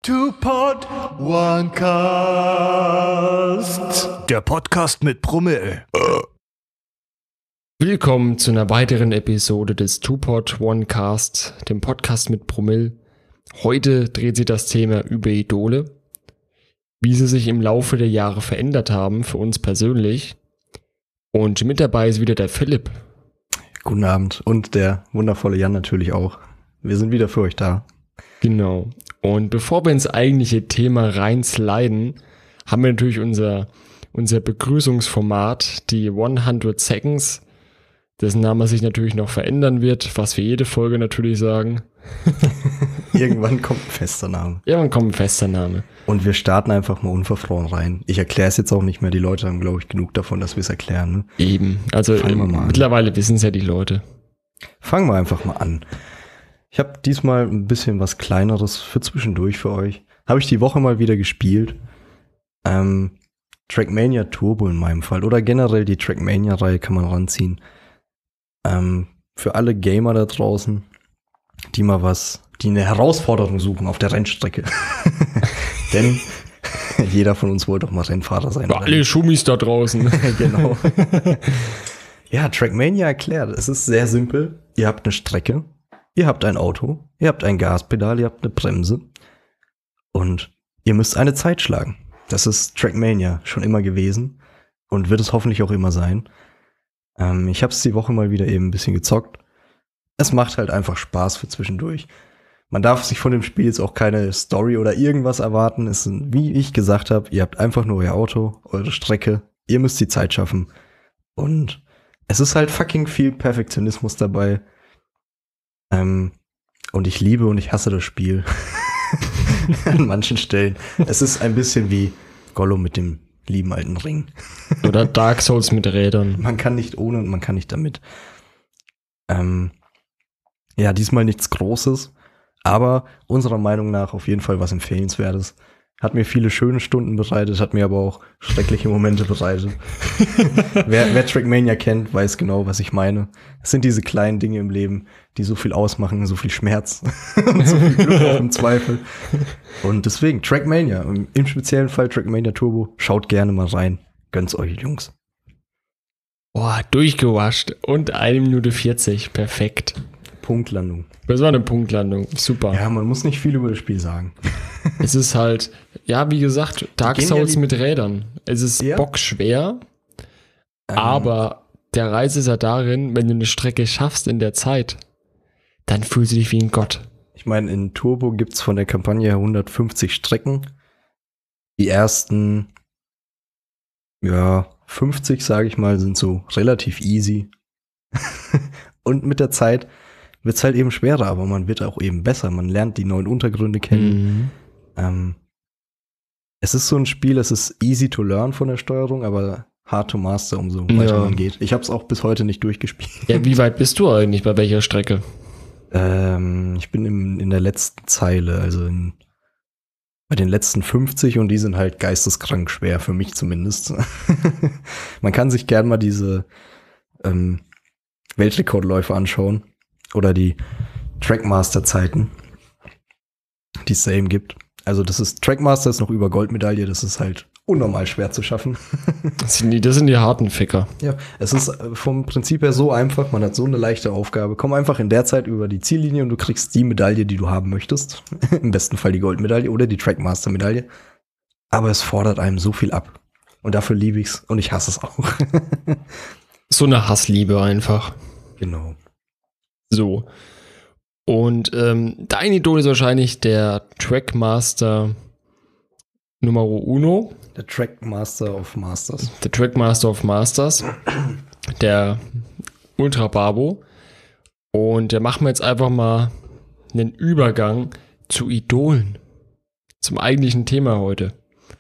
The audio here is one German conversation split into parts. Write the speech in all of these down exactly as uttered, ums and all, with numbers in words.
Two-Pod, One Cast. Der Podcast mit Promille. Willkommen zu einer weiteren Episode des Two-Pod, One Cast, dem Podcast mit Promille. Heute dreht sich das Thema über Idole, wie sie sich im Laufe der Jahre verändert haben, für uns persönlich. Und mit dabei ist wieder der Philipp. Guten Abend und der wundervolle Jan natürlich auch. Wir sind wieder für euch da. Genau. Und bevor wir ins eigentliche Thema reinsliden, haben wir natürlich unser, unser Begrüßungsformat, die hundert Seconds, dessen Name sich natürlich noch verändern wird, was wir jede Folge natürlich sagen. Irgendwann kommt ein fester Name. Irgendwann kommt ein fester Name. Und wir starten einfach mal unverfroren rein. Ich erkläre es jetzt auch nicht mehr. Die Leute haben, glaube ich, genug davon, dass wir es erklären. Ne? Eben. Also mittlerweile wissen es ja die Leute. Fangen wir einfach mal an. Ich habe diesmal ein bisschen was Kleineres für zwischendurch für euch. Habe ich die Woche mal wieder gespielt. Ähm, Trackmania Turbo in meinem Fall. Oder generell die Trackmania-Reihe kann man ranziehen. Ähm, für alle Gamer da draußen, die mal was, die eine Herausforderung suchen auf der Rennstrecke. Denn jeder von uns wollte doch mal Rennfahrer sein. Für alle Schummis da draußen. Genau. Ja, Trackmania erklärt. Es ist sehr simpel. Ihr habt eine Strecke. Ihr habt ein Auto, ihr habt ein Gaspedal, ihr habt eine Bremse und ihr müsst eine Zeit schlagen. Das ist Trackmania schon immer gewesen und wird es hoffentlich auch immer sein. Ähm, ich habe es die Woche mal wieder eben ein bisschen gezockt. Es macht halt einfach Spaß für zwischendurch. Man darf sich von dem Spiel jetzt auch keine Story oder irgendwas erwarten. Es sind, wie ich gesagt habe, ihr habt einfach nur euer Auto, eure Strecke, ihr müsst die Zeit schaffen. Und es ist halt fucking viel Perfektionismus dabei. Ähm, und ich liebe und ich hasse das Spiel. An manchen Stellen. Es ist ein bisschen wie Gollum mit dem lieben alten Ring. Oder Dark Souls mit Rädern. Man kann nicht ohne und man kann nicht damit. Ähm, ja, diesmal nichts Großes, aber unserer Meinung nach auf jeden Fall was Empfehlenswertes. Hat mir viele schöne Stunden bereitet, hat mir aber auch schreckliche Momente bereitet. wer, wer Trackmania kennt, weiß genau, was ich meine. Es sind diese kleinen Dinge im Leben, die so viel ausmachen, so viel Schmerz und so viel Glück auch im Zweifel. Und deswegen, Trackmania, im speziellen Fall Trackmania Turbo, schaut gerne mal rein. Gönn's euch, Jungs. Boah, durchgewascht und eine Minute vierzig, perfekt. Punktlandung. Das war eine Punktlandung, super. Ja, man muss nicht viel über das Spiel sagen. Es ist halt, ja, wie gesagt, Dark Souls ja mit Rädern. Es ist ja bockschwer, ähm. aber der Reiz ist ja darin, wenn du eine Strecke schaffst in der Zeit, dann fühlst du dich wie ein Gott. Ich meine, in Turbo gibt's von der Kampagne her hundertfünfzig Strecken. Die ersten, ja, fünfzig, sage ich mal, sind so relativ easy. Und mit der Zeit wird's halt eben schwerer, aber man wird auch eben besser. Man lernt die neuen Untergründe kennen. Mhm. Ähm, es ist so ein Spiel, es ist easy to learn von der Steuerung, aber hard to master, umso weiter ja. man geht. Ich habe es auch bis heute nicht durchgespielt. Ja, wie weit bist du eigentlich, bei welcher Strecke? Ähm, ich bin im, in der letzten Zeile, also in, bei den letzten fünfzig und die sind halt geisteskrank schwer, für mich zumindest. Man kann sich gern mal diese ähm, Weltrekordläufe anschauen. Oder die Trackmaster-Zeiten, die es da eben gibt. Also das ist, Trackmaster ist noch über Goldmedaille, das ist halt unnormal schwer zu schaffen. Das sind die, das sind die harten Ficker. Ja, es ist vom Prinzip her so einfach, man hat so eine leichte Aufgabe. Komm einfach in der Zeit über die Ziellinie und du kriegst die Medaille, die du haben möchtest. Im besten Fall die Goldmedaille oder die Trackmaster-Medaille. Aber es fordert einem so viel ab. Und dafür liebe ich's und ich hasse es auch. So eine Hassliebe einfach. Genau. So. Und ähm, dein Idol ist wahrscheinlich der Trackmaster Numero Uno. Der Trackmaster of Masters. Der Trackmaster of Masters. Der Ultra Babo. Und da machen wir jetzt einfach mal einen Übergang zu Idolen. Zum eigentlichen Thema heute.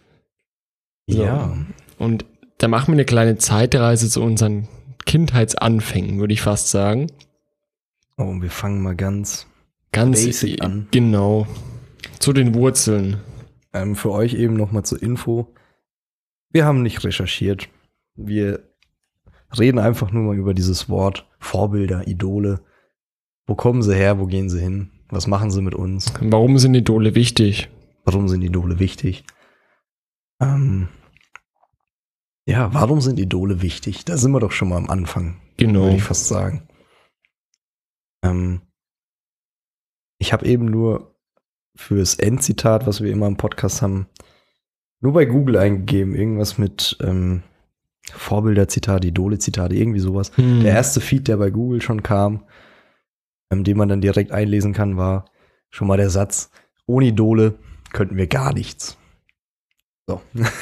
So. Ja. Und da machen wir eine kleine Zeitreise zu unseren Kindheitsanfängen, würde ich fast sagen. Oh, wir fangen mal ganz, ganz basic an. Genau. Zu den Wurzeln. Ähm, für euch eben nochmal zur Info. Wir haben nicht recherchiert. Wir reden einfach nur mal über dieses Wort Vorbilder, Idole. Wo kommen sie her? Wo gehen sie hin? Was machen sie mit uns? Warum sind Idole wichtig? Warum sind Idole wichtig? Ähm, ja, warum sind Idole wichtig? Da sind wir doch schon mal am Anfang, Genau. würde ich fast sagen. Ähm, ich habe eben nur fürs Endzitat, was wir immer im Podcast haben, nur bei Google eingegeben, irgendwas mit ähm, Vorbilder-Zitate, Idole-Zitate, irgendwie sowas. Hm. Der erste Feed, der bei Google schon kam, ähm, den man dann direkt einlesen kann, war schon mal der Satz, ohne Idole könnten wir gar nichts. So.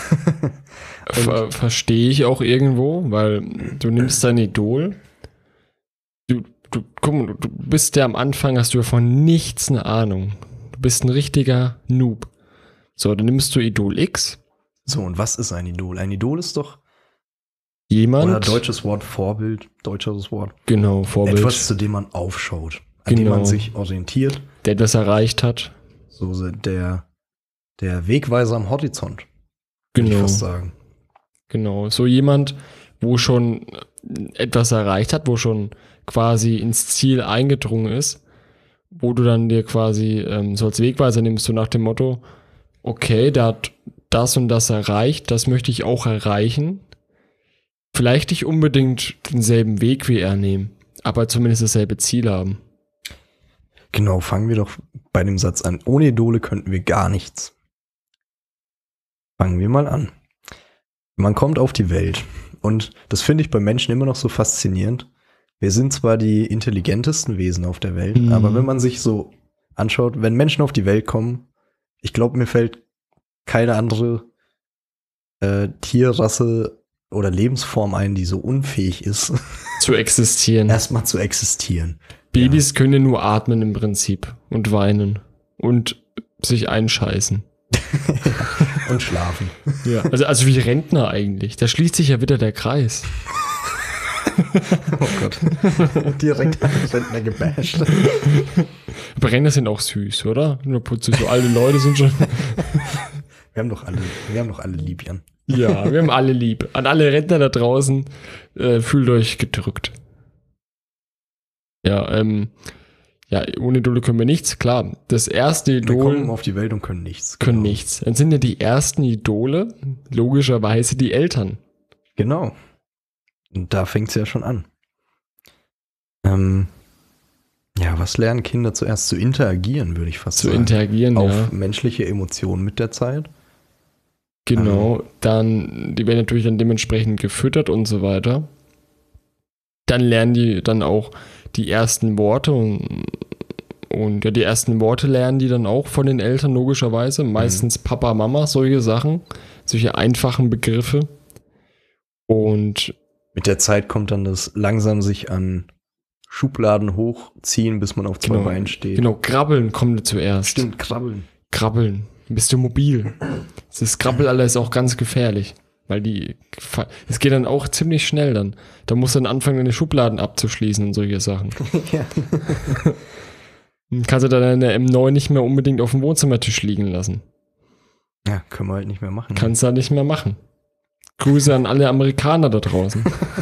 Ver Verstehe ich auch irgendwo, weil du nimmst dein Idol, du, du, guck mal, du bist ja am Anfang, hast du ja von nichts eine Ahnung. Du bist ein richtiger Noob. So, dann nimmst du Idol X. So, und was ist ein Idol? Ein Idol ist doch, Jemand. oder deutsches Wort Vorbild, deutsches Wort. Genau, Vorbild. Etwas, zu dem man aufschaut, an dem Genau. man sich orientiert. Der etwas erreicht hat. So der, der Wegweiser am Horizont, würde ich Genau. fast sagen. Genau. So jemand, wo schon etwas erreicht hat, wo schon quasi ins Ziel eingedrungen ist, wo du dann dir quasi ähm, so als Wegweiser nimmst, so nach dem Motto, okay, der hat das und das erreicht, das möchte ich auch erreichen. Vielleicht nicht unbedingt denselben Weg wie er nehmen, aber zumindest dasselbe Ziel haben. Genau, fangen wir doch bei dem Satz an. Ohne Idole könnten wir gar nichts. Fangen wir mal an. Man kommt auf die Welt und das finde ich bei Menschen immer noch so faszinierend. Wir sind zwar die intelligentesten Wesen auf der Welt, Mhm. aber wenn man sich so anschaut, wenn Menschen auf die Welt kommen, ich glaube, mir fällt keine andere äh, Tierrasse oder Lebensform ein, die so unfähig ist, Zu existieren. erstmal zu existieren. Babys können nur atmen im Prinzip und weinen und sich einscheißen. Und schlafen. Ja, also, also wie Rentner eigentlich. Da schließt sich ja wieder der Kreis. Oh Gott. Direkt an den Rentner gebasht. Aber Rentner sind auch süß, oder? Nur putzig, so alte Leute sind schon. Wir haben doch alle, wir haben doch alle lieb, Jan. Ja, wir haben alle lieb. An alle Rentner da draußen, äh, fühlt euch gedrückt. Ja, ähm, ja, ohne Idole können wir nichts. Klar, das erste Wir kommen Idol auf die Welt und können nichts. können Genau. nichts. Dann sind ja die ersten Idole logischerweise die Eltern. Genau. Und da fängt es ja schon an. Ähm, ja, was lernen Kinder zuerst? Zu interagieren, würde ich fast Zu sagen. interagieren, Auf ja. menschliche Emotionen mit der Zeit. Genau, dann, die werden natürlich dann dementsprechend gefüttert und so weiter. Dann lernen die dann auch die ersten Worte und, und ja, die ersten Worte lernen die dann auch von den Eltern logischerweise. Meistens Papa, Mama, solche Sachen, solche einfachen Begriffe. Und Mit der Zeit kommt dann das langsam sich an Schubladen hochziehen, bis man auf zwei genau, Beinen steht. genau, Krabbeln kommt zuerst. Stimmt, krabbeln. Krabbeln. Bist du mobil? Das Krabbel ist auch ganz gefährlich. Weil die, es geht dann auch ziemlich schnell dann. Da musst du dann anfangen, deine Schubladen abzuschließen und solche Sachen. Ja. Dann kannst du dann deine M neun nicht mehr unbedingt auf dem Wohnzimmertisch liegen lassen. Ja, können wir halt nicht mehr machen. Kannst du halt nicht mehr machen. Grüße an alle Amerikaner da draußen.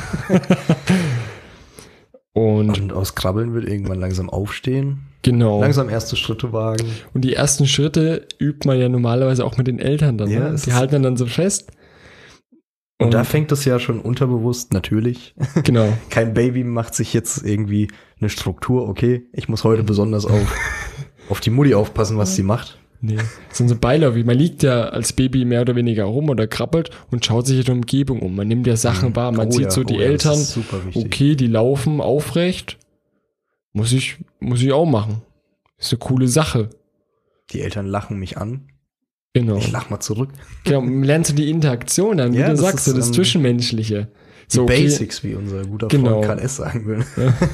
und, Und aus Krabbeln wird irgendwann langsam aufstehen. genau. Langsam erste Schritte wagen. Und die ersten Schritte übt man ja normalerweise auch mit den Eltern dann. Ja, Ne? es Die ist- halten dann, dann so fest. Und, da fängt es ja schon unterbewusst, natürlich. genau. Kein Baby macht sich jetzt irgendwie eine Struktur, okay, ich muss heute besonders auf, auf die Mutti aufpassen, was sie macht. Nee, das sind so beiläufig. Man liegt ja als Baby mehr oder weniger rum oder krabbelt und schaut sich in der Umgebung um. Man nimmt ja Sachen wahr. Man Oh sieht ja, so oh die ja, das Eltern, ist super wichtig. okay, die laufen aufrecht. Muss ich, muss ich auch machen. Ist eine coole Sache. Die Eltern lachen mich an. Genau. Ich lach mal zurück. Genau, lernst du die Interaktion an, wie Ja, du das sagst, so ist, das ähm, Zwischenmenschliche. Die So, okay. Basics, wie unser guter Genau. Freund Karl S. sagen würde.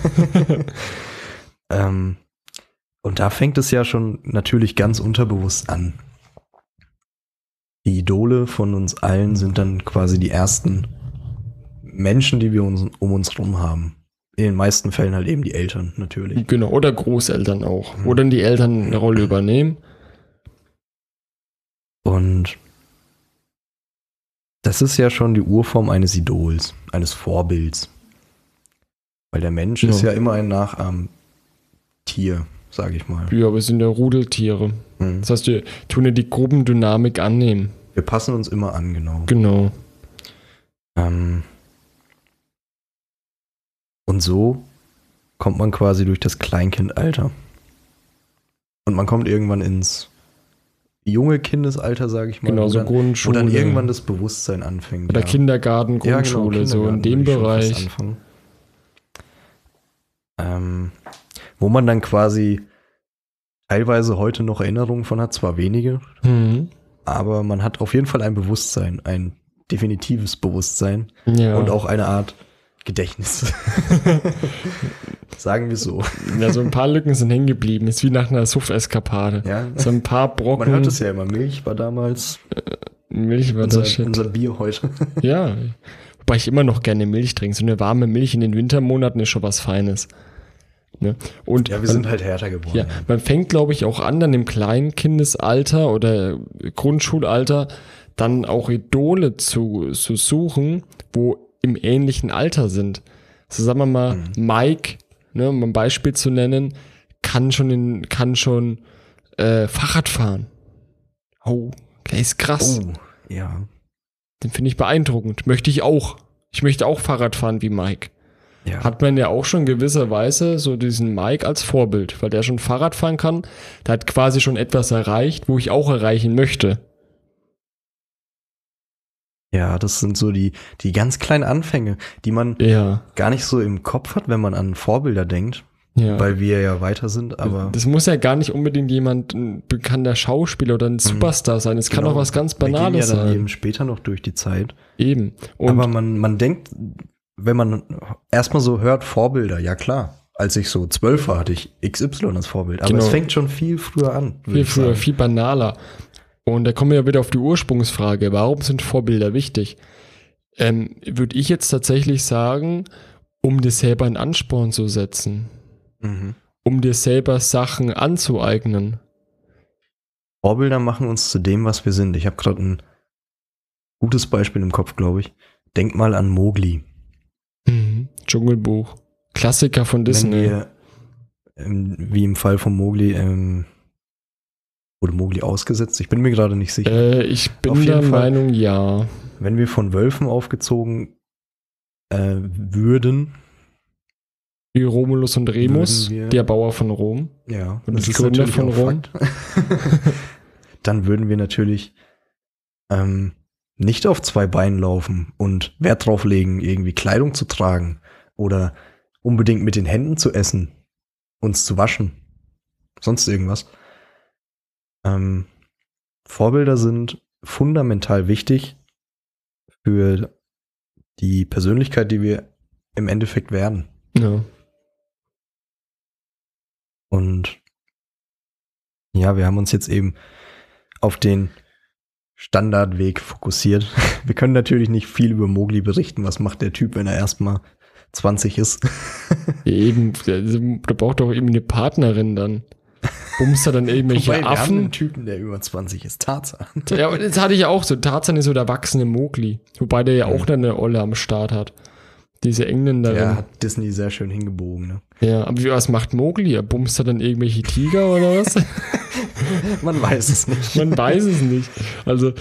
ähm, und da fängt es ja schon natürlich ganz unterbewusst an. Die Idole von uns allen sind dann quasi die ersten Menschen, die wir uns, um uns rum haben. In den meisten Fällen halt eben die Eltern, natürlich. Genau, oder Großeltern auch. Mhm. Wo dann die Eltern eine Rolle übernehmen. Und das ist ja schon die Urform eines Idols, eines Vorbilds. Weil der Mensch Ja. ist ja immer ein Nachahmtier. sage ich mal. Ja, wir sind ja Rudeltiere. Mhm. Das heißt, wir tun ja die Gruppendynamik annehmen. Wir passen uns immer an, genau. Genau. Ähm, und so kommt man quasi durch das Kleinkindalter. Und man kommt irgendwann ins junge Kindesalter, sage ich mal. Genau, wo so dann, Grundschule. Wo dann irgendwann das Bewusstsein anfängt. Oder ja. Kindergarten, Ja, genau, Grundschule, so in Kindergarten dem würde ich schon fast Bereich. anfangen. Ähm, wo man dann quasi teilweise heute noch Erinnerungen von hat, zwar wenige, Mhm. aber man hat auf jeden Fall ein Bewusstsein, ein definitives Bewusstsein Ja. und auch eine Art Gedächtnis. Sagen wir so. Ja, so ein paar Lücken sind hängen geblieben. Ist wie nach einer Suff-Eskapade. Ja. So ein paar Brocken. Man hört es ja immer, Milch war damals Milch war unser, das Shit. unser Bier heute. Ja. Wobei ich immer noch gerne Milch trinke. So eine warme Milch in den Wintermonaten ist schon was Feines. Ne? Und Ja, wir man, sind halt härter geworden. ja, man fängt, glaube ich, auch an, dann im Kleinkindesalter oder Grundschulalter dann auch Idole zu, zu suchen, wo im ähnlichen Alter sind. So sagen wir mal, Mhm. Mike, ne, um ein Beispiel zu nennen, kann schon in, kann schon äh, Fahrrad fahren. Oh, der ist krass. Oh, ja. Den finde ich beeindruckend. Möchte ich auch. Ich möchte auch Fahrrad fahren wie Mike. Ja. Hat man ja auch schon in gewisser Weise so diesen Mike als Vorbild, weil der schon Fahrrad fahren kann. Der hat quasi schon etwas erreicht, wo ich auch erreichen möchte. Ja, das sind so die, die ganz kleinen Anfänge, die man Ja. gar nicht so im Kopf hat, wenn man an Vorbilder denkt, Ja. weil wir ja weiter sind, aber Das muss ja gar nicht unbedingt jemand, ein bekannter Schauspieler oder ein Superstar sein. Es kann genau, auch was ganz wir gehen Banales ja dann sein. eben später noch durch die Zeit. Eben. Und Aber man, man denkt, wenn man erstmal so hört, Vorbilder, ja klar. Als ich so zwölf war, hatte ich X Y als Vorbild. Aber Genau. es fängt schon viel früher an. würd viel ich früher, sagen. viel banaler. Und da kommen wir ja wieder auf die Ursprungsfrage. Warum sind Vorbilder wichtig? Ähm, würde ich jetzt tatsächlich sagen, um dir selber einen Ansporn zu setzen. Mhm. Um dir selber Sachen anzueignen. Vorbilder machen uns zu dem, was wir sind. Ich habe gerade ein gutes Beispiel im Kopf, glaube ich. Denk mal an Mowgli. Mhm. Dschungelbuch. Klassiker von Wenn Disney. wir, ähm, wie im Fall von Mowgli, ähm, wurde Mowgli ausgesetzt? Ich bin mir gerade nicht sicher. Äh, ich bin Auf jeden der Fall. Meinung, ja. Wenn wir von Wölfen aufgezogen äh, würden, Wie Romulus und Remus, Würden wir- der Bauer von Rom. ja, Und das die ist Gründer natürlich von auch Rom. Fakt. Dann würden wir natürlich ähm, nicht auf zwei Beinen laufen und Wert drauf legen, irgendwie Kleidung zu tragen oder unbedingt mit den Händen zu essen, uns zu waschen, sonst irgendwas. Ähm, Vorbilder sind fundamental wichtig für die Persönlichkeit, die wir im Endeffekt werden. Ja. Und ja, wir haben uns jetzt eben auf den Standardweg fokussiert. Wir können natürlich nicht viel über Mowgli berichten. Was macht der Typ, wenn er erstmal zwanzig ist? Eben, also, da braucht doch eben eine Partnerin dann. Bumst er dann irgendwelche Wobei, wir haben einen Affen? Typen, der über zwanzig ist. Tarzan. Ja, aber das hatte ich auch so. Tarzan ist so der erwachsene Mowgli. Wobei der ja Mhm. auch dann eine Olle am Start hat. Diese Engländerin. Der Ja, hat Disney sehr schön hingebogen. Ne? ja, aber wie, was macht Mowgli? Er bumst er dann irgendwelche Tiger oder was? Man weiß es nicht. Man weiß es nicht. Also,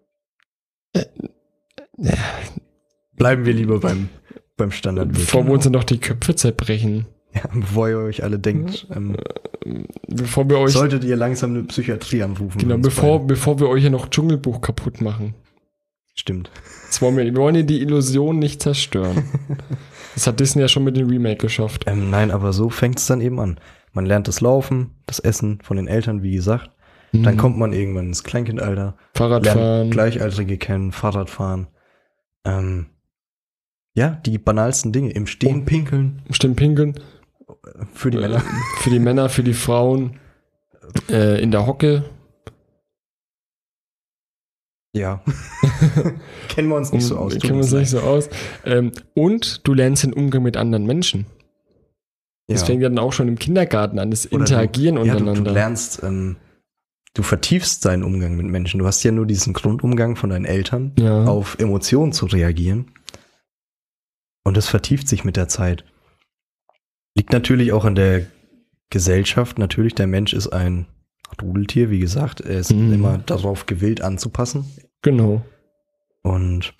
Bleiben wir lieber beim, beim Standardweg. bevor wir uns dann noch die Köpfe zerbrechen. Ja, bevor ihr euch alle denkt, ähm, Bevor wir euch, solltet ihr langsam eine Psychiatrie anrufen. genau, uns bevor, beiden. bevor wir euch ja noch Dschungelbuch kaputt machen. Stimmt. Das wollen wir, wir wollen ja die Illusion nicht zerstören. Das hat Disney ja schon mit dem Remake geschafft. Ähm, nein, aber so fängt es dann eben an. Man lernt das Laufen, das Essen von den Eltern, wie gesagt. Dann Mhm. kommt man irgendwann ins Kleinkindalter, Fahrradfahren. lernt Gleichaltrige kennen, Fahrradfahren. Ähm, ja, die banalsten Dinge. Im Stehen Oh. pinkeln Stimmt, pinkeln. für die Männer. Äh, Für die Männer, für die Frauen. Äh, in der Hocke. Ja. Kennen wir uns nicht so aus. tut Kennen wir uns uns nicht leid. so aus. Ähm, und du lernst den Umgang mit anderen Menschen. Das Ja. fängt ja dann auch schon im Kindergarten an, das Oder Interagieren du, ja, du, untereinander. du lernst, ähm, du vertiefst deinen Umgang mit Menschen. Du hast ja nur diesen Grundumgang von deinen Eltern, Ja. auf Emotionen zu reagieren. Und das vertieft sich mit der Zeit. Liegt natürlich auch an der Gesellschaft, natürlich, der Mensch ist ein Rudeltier, wie gesagt, er ist Mhm. immer darauf gewillt anzupassen. Genau. Und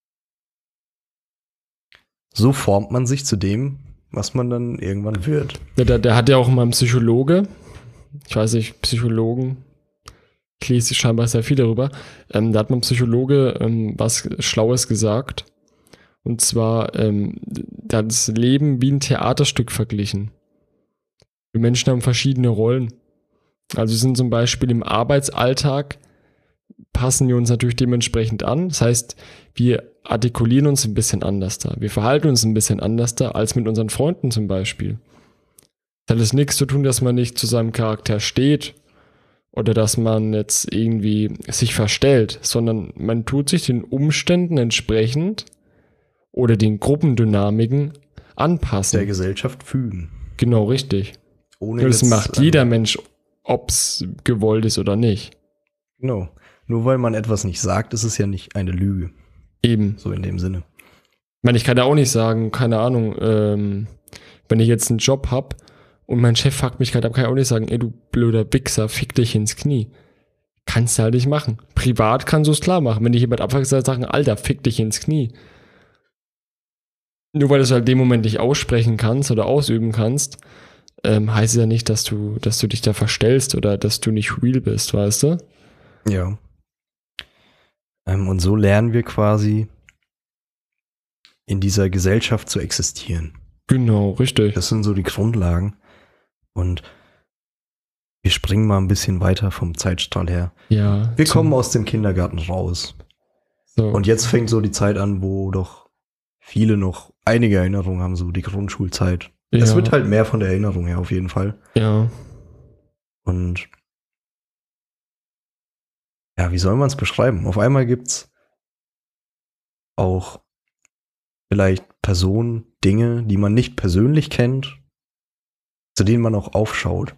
so formt man sich zu dem, was man dann irgendwann wird. Ja, der, der hat ja auch mal einen Psychologe, ich weiß nicht, Psychologen, ich lese scheinbar sehr viel darüber, ähm, da hat man Psychologe ähm, was Schlaues gesagt. Und zwar, ähm, der hat das Leben wie ein Theaterstück verglichen. Wir Menschen haben verschiedene Rollen. Also sind zum Beispiel im Arbeitsalltag, passen wir uns natürlich dementsprechend an. Das heißt, wir artikulieren uns ein bisschen anders da. Wir verhalten uns ein bisschen anders da als mit unseren Freunden zum Beispiel. Das hat jetzt nichts zu tun, dass man nicht zu seinem Charakter steht oder dass man jetzt irgendwie sich verstellt, sondern man tut sich den Umständen entsprechend oder den Gruppendynamiken anpassen. Der Gesellschaft fügen. Genau, richtig. Ohne Das jetzt, macht ähm, jeder Mensch, ob es gewollt ist oder nicht. Genau. Nur weil man etwas nicht sagt, ist es ja nicht eine Lüge. Eben. So in dem Sinne. Ich meine, ich kann ja auch nicht sagen, keine Ahnung, ähm, wenn ich jetzt einen Job habe und mein Chef fuckt mich gerade ab, kann ich auch nicht sagen, ey, du blöder Wichser, fick dich ins Knie. Kannst du halt nicht machen. Privat kannst du es klar machen. Wenn dich jemand abfuckt, sagt, sagen, Alter, fick dich ins Knie. Nur weil du es halt in dem Moment nicht aussprechen kannst oder ausüben kannst, ähm, heißt es ja nicht, dass du, dass du dich da verstellst oder dass du nicht real bist, weißt du? Ja. Ähm, und so lernen wir quasi in dieser Gesellschaft zu existieren. Genau, richtig. Das sind so die Grundlagen. Und wir springen mal ein bisschen weiter vom Zeitstrahl her. Ja. Wir zum- kommen aus dem Kindergarten raus. so. Und jetzt fängt so die Zeit an, wo doch viele noch einige Erinnerungen haben, so die Grundschulzeit. Es Ja. wird halt mehr von der Erinnerung her auf jeden Fall. Ja. Und ja, wie soll man es beschreiben? Auf einmal gibt's auch vielleicht Personen, Dinge, die man nicht persönlich kennt, zu denen man auch aufschaut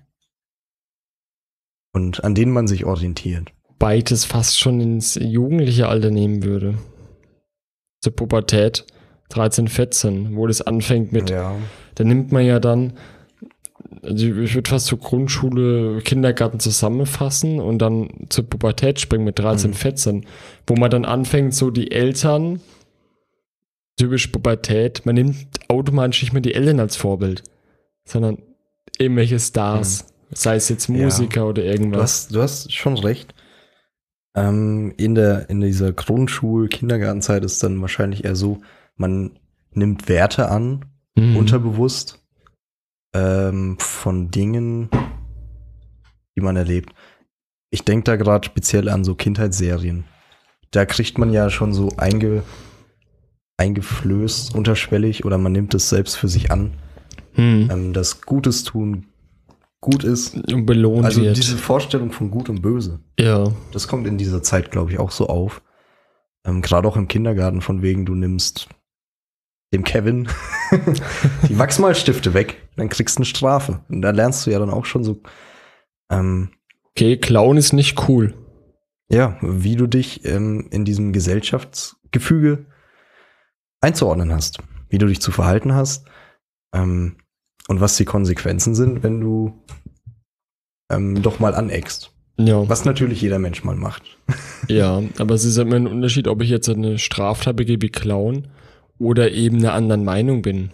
und an denen man sich orientiert. Wobei ich das fast schon ins jugendliche Alter nehmen würde. Zur Pubertät, dreizehn, vierzehn, wo das anfängt mit, Ja, da nimmt man ja dann, also ich würde fast zur Grundschule, Kindergarten zusammenfassen und dann zur Pubertät springen mit dreizehn, Mhm. vierzehn, wo man dann anfängt, so die Eltern, typisch Pubertät, man nimmt automatisch nicht mehr die Eltern als Vorbild, sondern irgendwelche Stars, sei es jetzt Ja. Musiker oder du irgendwas. hast, du hast schon recht. Ähm, in, der, in dieser Grundschul-, Kindergartenzeit ist dann wahrscheinlich eher so, man nimmt Werte an, Mhm. unterbewusst, ähm, von Dingen, die man erlebt. Ich denke da gerade speziell an so Kindheitsserien. Da kriegt man ja schon so einge, eingeflößt, unterschwellig, oder man nimmt es selbst für sich an, Mhm. ähm, dass Gutes tun gut ist. Und belohnt Also wird. diese Vorstellung von Gut und Böse, Ja. das kommt in dieser Zeit, glaube ich, auch so auf. Ähm, Gerade auch im Kindergarten, von wegen, du nimmst dem Kevin die Wachsmalstifte weg, dann kriegst du eine Strafe. Und da lernst du ja dann auch schon so, ähm, Okay, Clown ist nicht cool. ja, wie du dich ähm, in diesem Gesellschaftsgefüge einzuordnen hast, wie du dich zu verhalten hast, ähm, und was die Konsequenzen sind, wenn du ähm, doch mal aneckst. Ja. Was natürlich jeder Mensch mal macht. Ja, aber es ist immer ein Unterschied, ob ich jetzt eine Straftat begehe wie Clown oder eben einer anderen Meinung bin.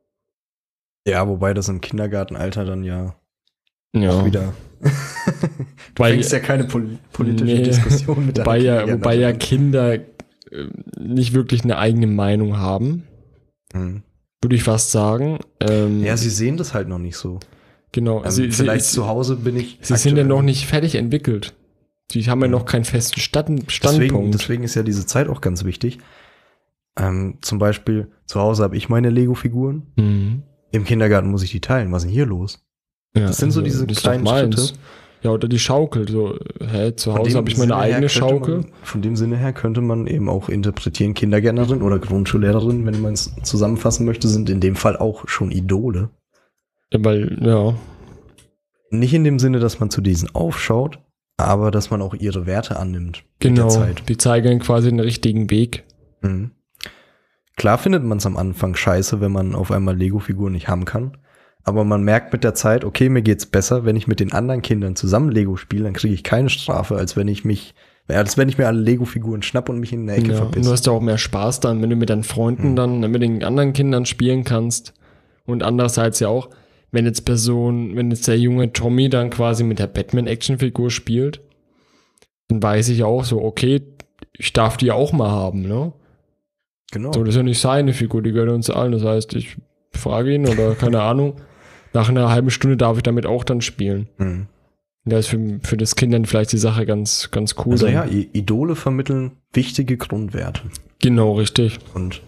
Ja, wobei das im Kindergartenalter dann ja, Ja. auch wieder. du Weil- fängst ja keine pol politische Nee. Diskussion mit deiner Wobei ja, Kindergärtnerin wobei ja an. Kinder äh, nicht wirklich eine eigene Meinung haben, Hm. würde ich fast sagen. Ähm, Ja, sie sehen das halt noch nicht so. genau. Ähm, sie, vielleicht sie, zu Hause bin ich. sie sind ja aktuell- noch nicht fertig entwickelt. Die haben ja Mhm. noch keinen festen Stand, Deswegen, Standpunkt. deswegen ist ja diese Zeit auch ganz wichtig. Ähm, zum Beispiel, zu Hause habe ich meine Lego-Figuren. Mhm. Im Kindergarten muss ich die teilen. Was ist denn hier los? Ja, Das sind so diese das ist doch kleinen meins. Schritte. Ja, oder die Schaukel. So, hä, zu Von Hause dem habe ich meine Sinne her eigene könnte Schaukel. Man, von dem Sinne her könnte man eben auch interpretieren, Kindergärtnerin oder Grundschullehrerin, wenn man es zusammenfassen möchte, sind in dem Fall auch schon Idole. Ja, weil, ja. Nicht in dem Sinne, dass man zu diesen aufschaut, aber dass man auch ihre Werte annimmt. Genau. Mit der Zeit. Die zeigen quasi den richtigen Weg. Mhm. Klar findet man es am Anfang scheiße, wenn man auf einmal Lego-Figuren nicht haben kann. Aber man merkt mit der Zeit, okay, mir geht's besser, wenn ich mit den anderen Kindern zusammen Lego spiele, dann kriege ich keine Strafe, als wenn ich mich, als wenn ich mir alle Lego-Figuren schnappe und mich in der Ecke Ja, und verpisse. du hast ja auch mehr Spaß dann, wenn du mit deinen Freunden Mhm. dann mit den anderen Kindern spielen kannst. Und andererseits ja auch, wenn jetzt Person, wenn jetzt der junge Tommy dann quasi mit der Batman-Actionfigur spielt, dann weiß ich auch so, okay, ich darf die auch mal haben, ne? Genau. So, das ist ja nicht seine Figur, die gehört uns allen. Das heißt, ich frage ihn oder keine Ahnung, nach einer halben Stunde darf ich damit auch dann spielen. Mhm. Da ist für, für das Kind dann vielleicht die Sache ganz, ganz cool. Also dann. ja, I- Idole vermitteln wichtige Grundwerte. Genau, richtig. Und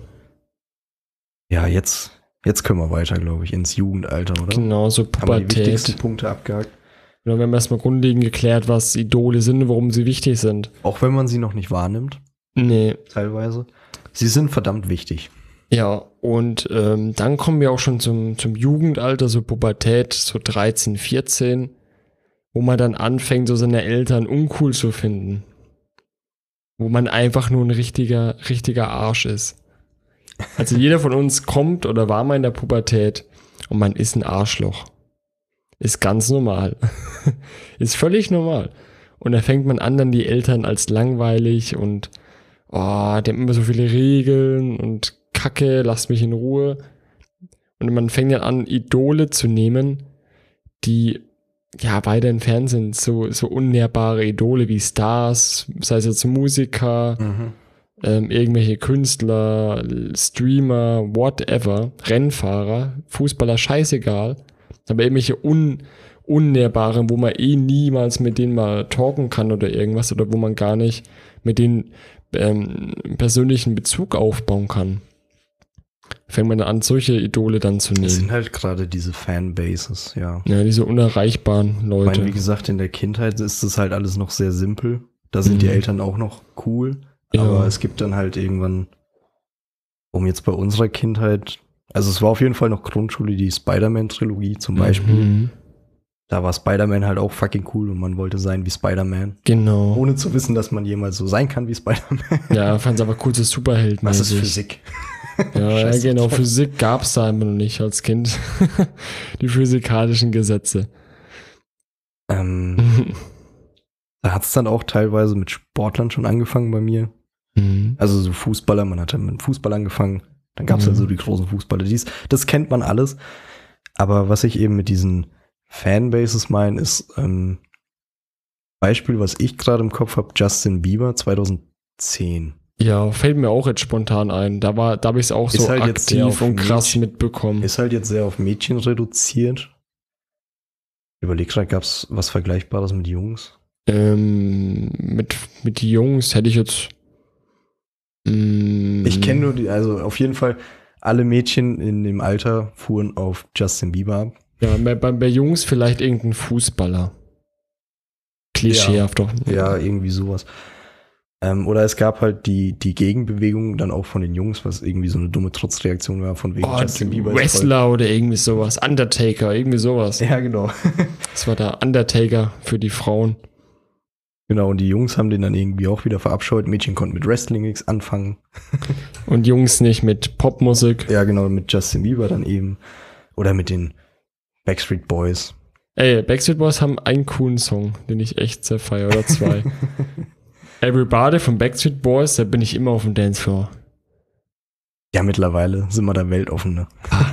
ja, jetzt, jetzt können wir weiter, glaube ich, ins Jugendalter, oder? Genau, so Haben wir die wichtigsten Pubertät. Punkte abgehakt. Genau, wir haben erstmal grundlegend geklärt, was Idole sind und warum sie wichtig sind. Auch wenn man sie noch nicht wahrnimmt, Nee, teilweise. Sie sind verdammt wichtig. ja, und ähm, dann kommen wir auch schon zum, zum Jugendalter, so Pubertät, so dreizehn, vierzehn, wo man dann anfängt, so seine Eltern uncool zu finden. Wo man einfach nur ein richtiger, richtiger Arsch ist. Also jeder von uns kommt oder war mal in der Pubertät und man ist ein Arschloch. Ist ganz normal. Ist völlig normal. Und da fängt man an, dann die Eltern als langweilig und oh, die haben immer so viele Regeln und Kacke, lasst mich in Ruhe. Und man fängt dann an, Idole zu nehmen, die ja weiter entfernt sind, so, so unnährbare Idole wie Stars, sei es jetzt Musiker, Mhm. ähm, irgendwelche Künstler, Streamer, whatever, Rennfahrer, Fußballer, scheißegal. Aber irgendwelche un, unnährbaren, wo man eh niemals mit denen mal talken kann oder irgendwas oder wo man gar nicht mit denen ähm, persönlichen Bezug aufbauen kann. Fängt man an, solche Idole dann zu Es nehmen. sind halt gerade diese Fanbases, ja. Ja, diese unerreichbaren Ich Leute. meine, wie gesagt, in der Kindheit ist das halt alles noch sehr simpel. Da sind die Mhm. Eltern auch noch cool. Ja. Aber es gibt dann halt irgendwann, um jetzt bei unserer Kindheit, also es war auf jeden Fall noch Grundschule, die Spider-Man-Trilogie zum Beispiel. Mhm. Da war Spider-Man halt auch fucking cool und man wollte sein wie Spider-Man. Genau. Ohne zu wissen, dass man jemals so sein kann wie Spider-Man. Ja, fand es aber cool, so Superheld. Was ist Physik? Ja, ja, Scheiß genau. drauf. Physik gab es da immer noch nicht als Kind. Die physikalischen Gesetze. Ähm, da hat es dann auch teilweise mit Sportlern schon angefangen bei mir. Mhm. Also so Fußballer, man hat dann mit Fußball angefangen. Dann gab es halt Mhm. so die großen Fußballer. Dies, das kennt man alles. Aber was ich eben mit diesen Fanbases meine, ist ähm, Beispiel, was ich gerade im Kopf habe, Justin Bieber zweitausendzehn. Ja, fällt mir auch jetzt spontan ein. Da war, da habe ich es auch Ist so halt jetzt sehr aktiv auf und krass Mädchen- mitbekommen. Ist halt jetzt sehr auf Mädchen reduziert. Ich überleg gerade, gab es was Vergleichbares mit Jungs? Ähm, mit, mit die Jungs hätte ich jetzt. Mm, Ich kenne nur die, also auf jeden Fall, alle Mädchen in dem Alter fuhren auf Justin Bieber ab. Ja, bei, bei, bei Jungs vielleicht irgendein Fußballer. Klischeehaft doch. Ja, irgendwie sowas. Ähm, oder es gab halt die, die Gegenbewegung dann auch von den Jungs, was irgendwie so eine dumme Trotzreaktion war von wegen Oh, Justin Bieber. ist Wrestler oder irgendwie sowas. Undertaker, irgendwie sowas. voll- Ja, genau. Das war der Undertaker für die Frauen. Genau, und die Jungs haben den dann irgendwie auch wieder verabscheut. Mädchen konnten mit Wrestling nichts anfangen. Und Jungs nicht mit Popmusik. Ja, genau, mit Justin Bieber dann eben. Oder mit den Backstreet Boys. Ey, Backstreet Boys haben einen coolen Song, den ich echt sehr feiere, oder zwei. Everybody von Backstreet Boys, da bin ich immer auf dem Dancefloor. Ja, mittlerweile sind wir da weltoffener.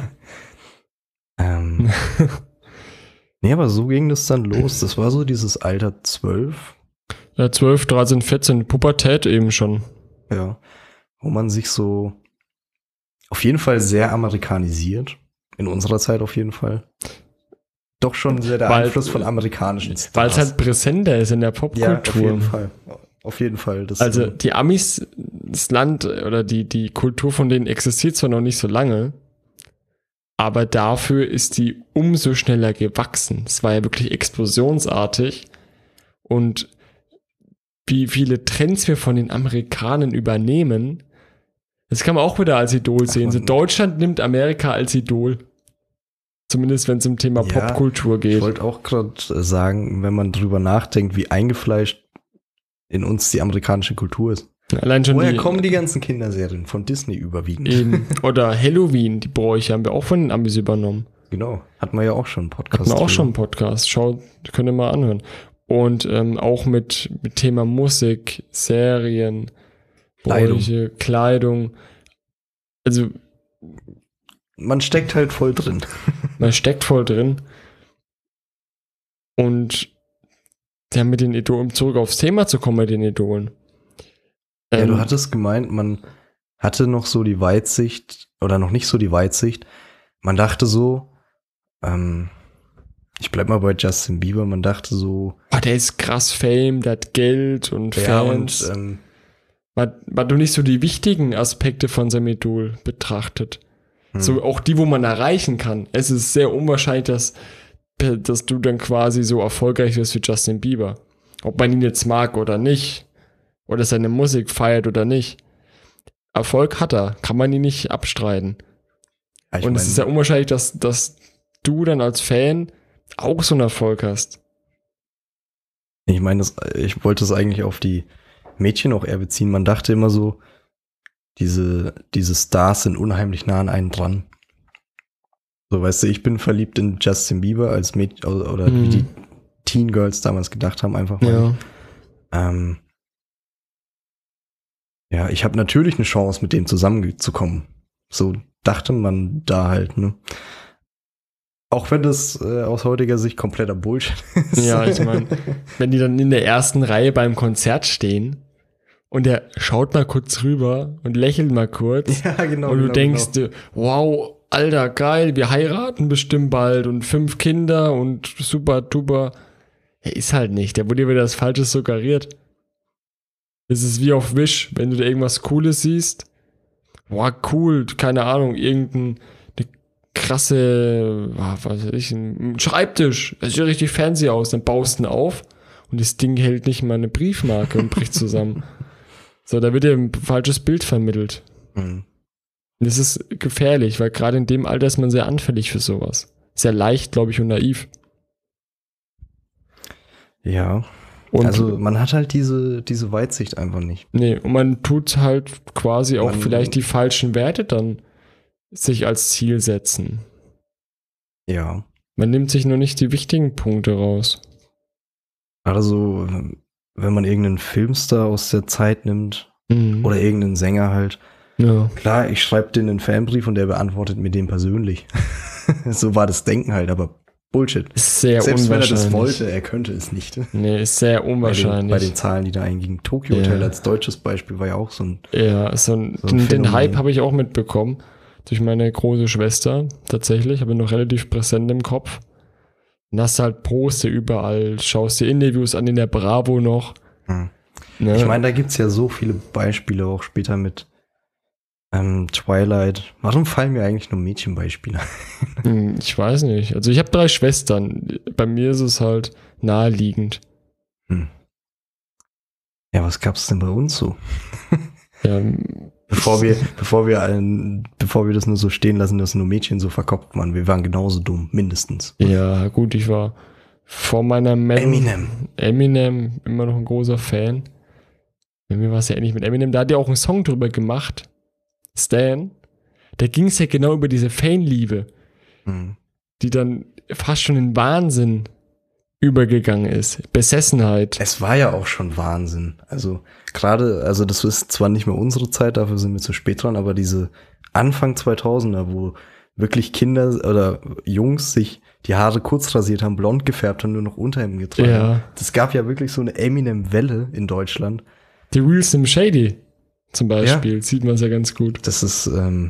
ähm, nee, aber so ging das dann los. Das war so dieses Alter zwölf. Ja, zwölf, dreizehn, vierzehn, Pubertät eben schon. Ja, wo man sich so auf jeden Fall sehr amerikanisiert. In unserer Zeit auf jeden Fall. Doch schon sehr der Weil- Einfluss von amerikanischen Stars. Weil es halt präsenter ist in der ja, auf Popkultur. jeden Fall. Auf jeden Fall. Das, Also ähm, die Amis, das Land oder die, die Kultur von denen existiert zwar noch nicht so lange, aber dafür ist die umso schneller gewachsen. Es war ja wirklich explosionsartig und wie viele Trends wir von den Amerikanern übernehmen, das kann man auch wieder als Idol sehen. So, man- Deutschland Deutschland nimmt Amerika als Idol. Zumindest wenn es um Thema Ja, Popkultur ich geht. wollte auch gerade sagen, wenn man drüber nachdenkt, wie eingefleischt in uns die amerikanische Kultur ist. Allein schon Woher die, kommen die ganzen Kinderserien? Von Disney überwiegend. eben. Oder Halloween, die Bräuche haben wir auch von den Amis übernommen. Genau. Hat man ja auch schon einen Podcast. Hatten wir auch drüber. schon einen Podcast. Schaut, könnt ihr mal anhören. Und ähm, auch mit, mit Thema Musik, Serien, Kleidung. Bräuche, Kleidung. Also Man steckt halt voll drin. man steckt voll drin. Und ja, mit den Idolen, zurück aufs Thema zu kommen mit den Idolen. Ja, Ähm, du hattest gemeint, man hatte noch so die Weitsicht, oder noch nicht so die Weitsicht. Man dachte so, ähm, ich bleib mal bei Justin Bieber, man dachte so, oh, der ist krass Fame, der hat Geld und ja, Fans. und ähm, man, man hat doch nicht so die wichtigen Aspekte von seinem Idol betrachtet. hm. So auch die, wo man erreichen kann. Es ist sehr unwahrscheinlich, dass, dass du dann quasi so erfolgreich wirst wie Justin Bieber. Ob man ihn jetzt mag oder nicht. Oder seine Musik feiert oder nicht. Erfolg hat er. Kann man ihn nicht abstreiten. ja, ich Und mein, es ist ja unwahrscheinlich, dass, dass du dann als Fan auch so einen Erfolg hast. ich meine, das- ich wollte es eigentlich auf die Mädchen auch eher beziehen. Man dachte immer so, diese, diese Stars sind unheimlich nah an einen dran. So, weißt du, ich bin verliebt in Justin Bieber als Mädchen, oder, oder Mhm. wie die Teen Girls damals gedacht haben, einfach mal. Ja. Ähm, ja, ich habe natürlich eine Chance, mit dem zusammenzukommen. So dachte man da halt, ne? Auch wenn das äh, aus heutiger Sicht kompletter Bullshit ist. Ja, ich meine, wenn die dann in der ersten Reihe beim Konzert stehen und der schaut mal kurz rüber und lächelt mal kurz ja, genau. und du genau, denkst, genau. dir, wow, Alter, geil, wir heiraten bestimmt bald und fünf Kinder und super duper. Er ist halt nicht, der wurde dir wieder das Falsche suggeriert. Es ist wie auf Wish, wenn du da irgendwas Cooles siehst. Wow, cool, keine Ahnung, irgendein eine krasse, was weiß ich, ein Schreibtisch. Das sieht ja richtig fancy aus. Dann baust du ihn auf und das Ding hält nicht mal eine Briefmarke und bricht zusammen. So, da wird dir ein falsches Bild vermittelt. Mhm. Und das ist gefährlich, weil gerade in dem Alter ist man sehr anfällig für sowas. Sehr leicht, glaube ich, und naiv. Ja, Und also man hat halt diese, diese Weitsicht einfach nicht. nee, und man tut halt quasi auch Man- vielleicht die falschen Werte dann sich als Ziel setzen. Ja, Man nimmt sich nur nicht die wichtigen Punkte raus. gerade so, wenn man irgendeinen Filmstar aus der Zeit nimmt Mhm. oder irgendeinen Sänger halt. ja. Klar, ich schreibe den einen Fanbrief und der beantwortet mir den persönlich. So war das Denken halt, aber Bullshit. Ist sehr Selbst wenn er das unwahrscheinlich. wollte, er könnte es nicht. Nee, ist sehr Bei den, unwahrscheinlich. bei den Zahlen, die da eingingen. Tokyo Ja. Hotel als deutsches Beispiel war ja auch so ein. ja, so ein, So ein den, den Phänomen. Hype habe ich auch mitbekommen. Durch meine große Schwester tatsächlich. Habe ich noch relativ präsent im Kopf. Und hast halt Poster überall. Schaust dir Interviews an in der Bravo noch. Hm. Ne? Ich meine, da gibt es ja so viele Beispiele auch später mit ähm, Twilight. Warum fallen mir eigentlich nur Mädchenbeispiele? Hm, ich weiß nicht. Also ich habe drei Schwestern. Bei mir ist es halt naheliegend. Hm. Ja, was gab's denn bei uns so? Ja, Bevor wir, bevor wir ein, bevor wir das nur so stehen lassen, dass nur Mädchen so verkopft waren. Wir waren genauso dumm, mindestens. ja, gut, ich war vor meiner Man Eminem. Eminem, immer noch ein großer Fan. Bei mir war es ja ähnlich mit Eminem. Da hat er auch einen Song drüber gemacht. Stan. Da ging es ja genau über diese Fanliebe, Hm. die dann fast schon in Wahnsinn übergegangen ist. Besessenheit. Es war ja auch schon Wahnsinn. Also gerade, also das ist zwar nicht mehr unsere Zeit, dafür sind wir zu spät dran, aber diese Anfang zweitausender, wo wirklich Kinder oder Jungs sich die Haare kurz rasiert haben, blond gefärbt und nur noch Unterhemden getragen haben. Ja. Das gab ja wirklich so eine Eminem-Welle in Deutschland. Die Real Slim Shady zum Beispiel, sieht man sehr ganz gut. Das ist ähm,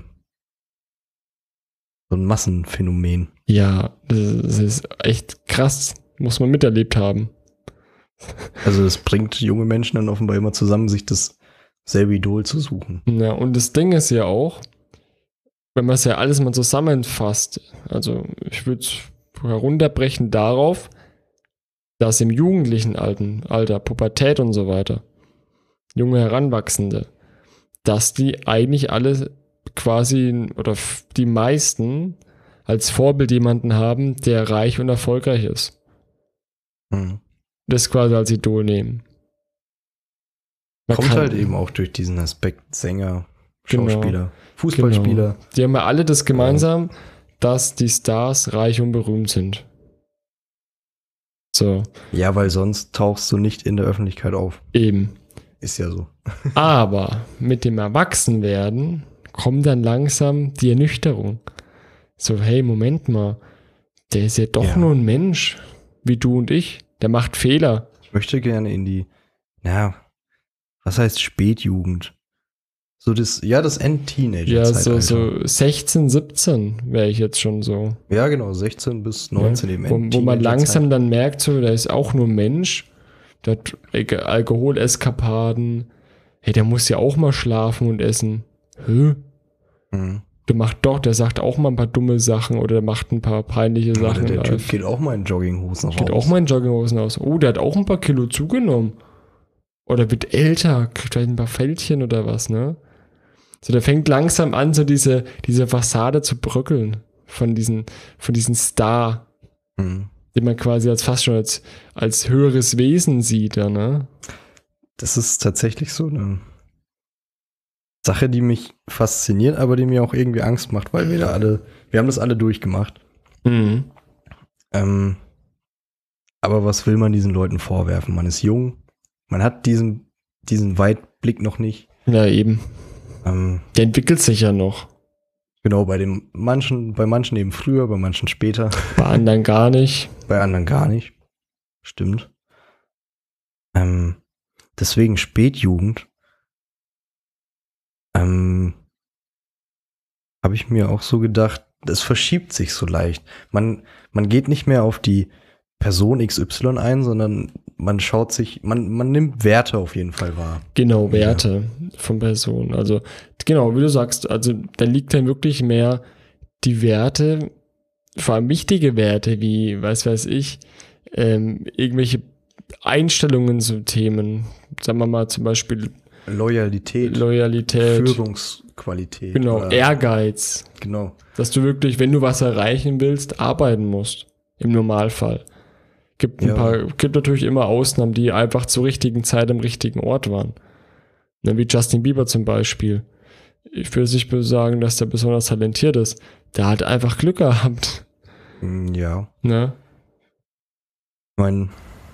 so ein Massenphänomen. Ja, das ist echt krass. Muss man miterlebt haben. Also das bringt junge Menschen dann offenbar immer zusammen, sich das selbe Idol zu suchen. Ja, und das Ding ist ja auch, wenn man es ja alles mal zusammenfasst, also ich würde es herunterbrechen darauf, dass im jugendlichen Alten, Alter, Pubertät und so weiter, junge Heranwachsende, dass die eigentlich alle quasi, oder f- die meisten als Vorbild jemanden haben, der reich und erfolgreich ist. Hm. Das quasi als Idol nehmen. Man Kommt kann- halt eben auch durch diesen Aspekt Sänger, Genau. Schauspieler, Fußballspieler. Genau. Die haben ja alle das gemeinsam, dass die Stars reich und berühmt sind. So, Ja, weil sonst tauchst du nicht in der Öffentlichkeit auf. eben. Ist ja so. Aber mit dem Erwachsenwerden kommt dann langsam die Ernüchterung. So, hey, Moment mal, der ist ja doch Ja. nur ein Mensch, wie du und ich. Der macht Fehler. Ich möchte gerne in die, ja, was heißt Spätjugend? So das, ja, das Ja, End-Teenager-Zeitalter. so, so sechzehn, siebzehn wäre ich jetzt schon so. Ja, genau, sechzehn bis neunzehn eben. Wo, wo man langsam dann merkt, so, der ist auch nur Mensch. Der hat Alk- Alkoholeskapaden. Hey, der muss ja auch mal schlafen und essen. Hä? Mhm. Der macht doch, der sagt auch mal ein paar dumme Sachen oder der macht ein paar peinliche Oder Sachen. der Typ live. geht auch mal in Jogginghosen raus. Geht auch mal in Jogginghosen aus. Oh, der hat auch ein paar Kilo zugenommen. Oder wird älter, kriegt vielleicht ein paar Fältchen oder was, ne? So, der fängt langsam an, so diese, diese Fassade zu bröckeln von diesen, von diesen Star, Mhm. den man quasi als fast schon als, als höheres Wesen sieht, ja, ne? Das ist tatsächlich so eine Sache, die mich fasziniert, aber die mir auch irgendwie Angst macht, weil wir da alle, wir haben das alle durchgemacht. Mhm. Ähm, aber was will man diesen Leuten vorwerfen? Man ist jung, man hat diesen, diesen Weitblick noch nicht. Ja, eben. Ähm, Der entwickelt sich ja noch. genau, bei den manchen, bei manchen eben früher, bei manchen später, Bei anderen gar nicht. bei anderen gar nicht. Stimmt. Ähm, deswegen Spätjugend. Ähm, habe ich mir auch so gedacht, es verschiebt sich so leicht. Man, man geht nicht mehr auf die Person X Y ein, sondern man schaut sich, man, man nimmt Werte auf jeden Fall wahr. Genau, Werte von Personen. Also, genau, wie du sagst, also da liegt dann wirklich mehr die Werte, vor allem wichtige Werte, wie, weiß weiß ich, ähm, irgendwelche Einstellungen zu Themen. Sagen wir mal zum Beispiel Loyalität, Loyalität, Führungsqualität. genau, oder- Ehrgeiz. Genau. Dass du wirklich, wenn du was erreichen willst, arbeiten musst. Im Normalfall. Gibt ein Ja. paar, gibt natürlich immer Ausnahmen, die einfach zur richtigen Zeit am richtigen Ort waren. Ne, wie Justin Bieber zum Beispiel. Ich würde nicht sagen, dass der besonders talentiert ist. Der hat einfach Glück gehabt. Mm, Ja. Ne? Ich meine,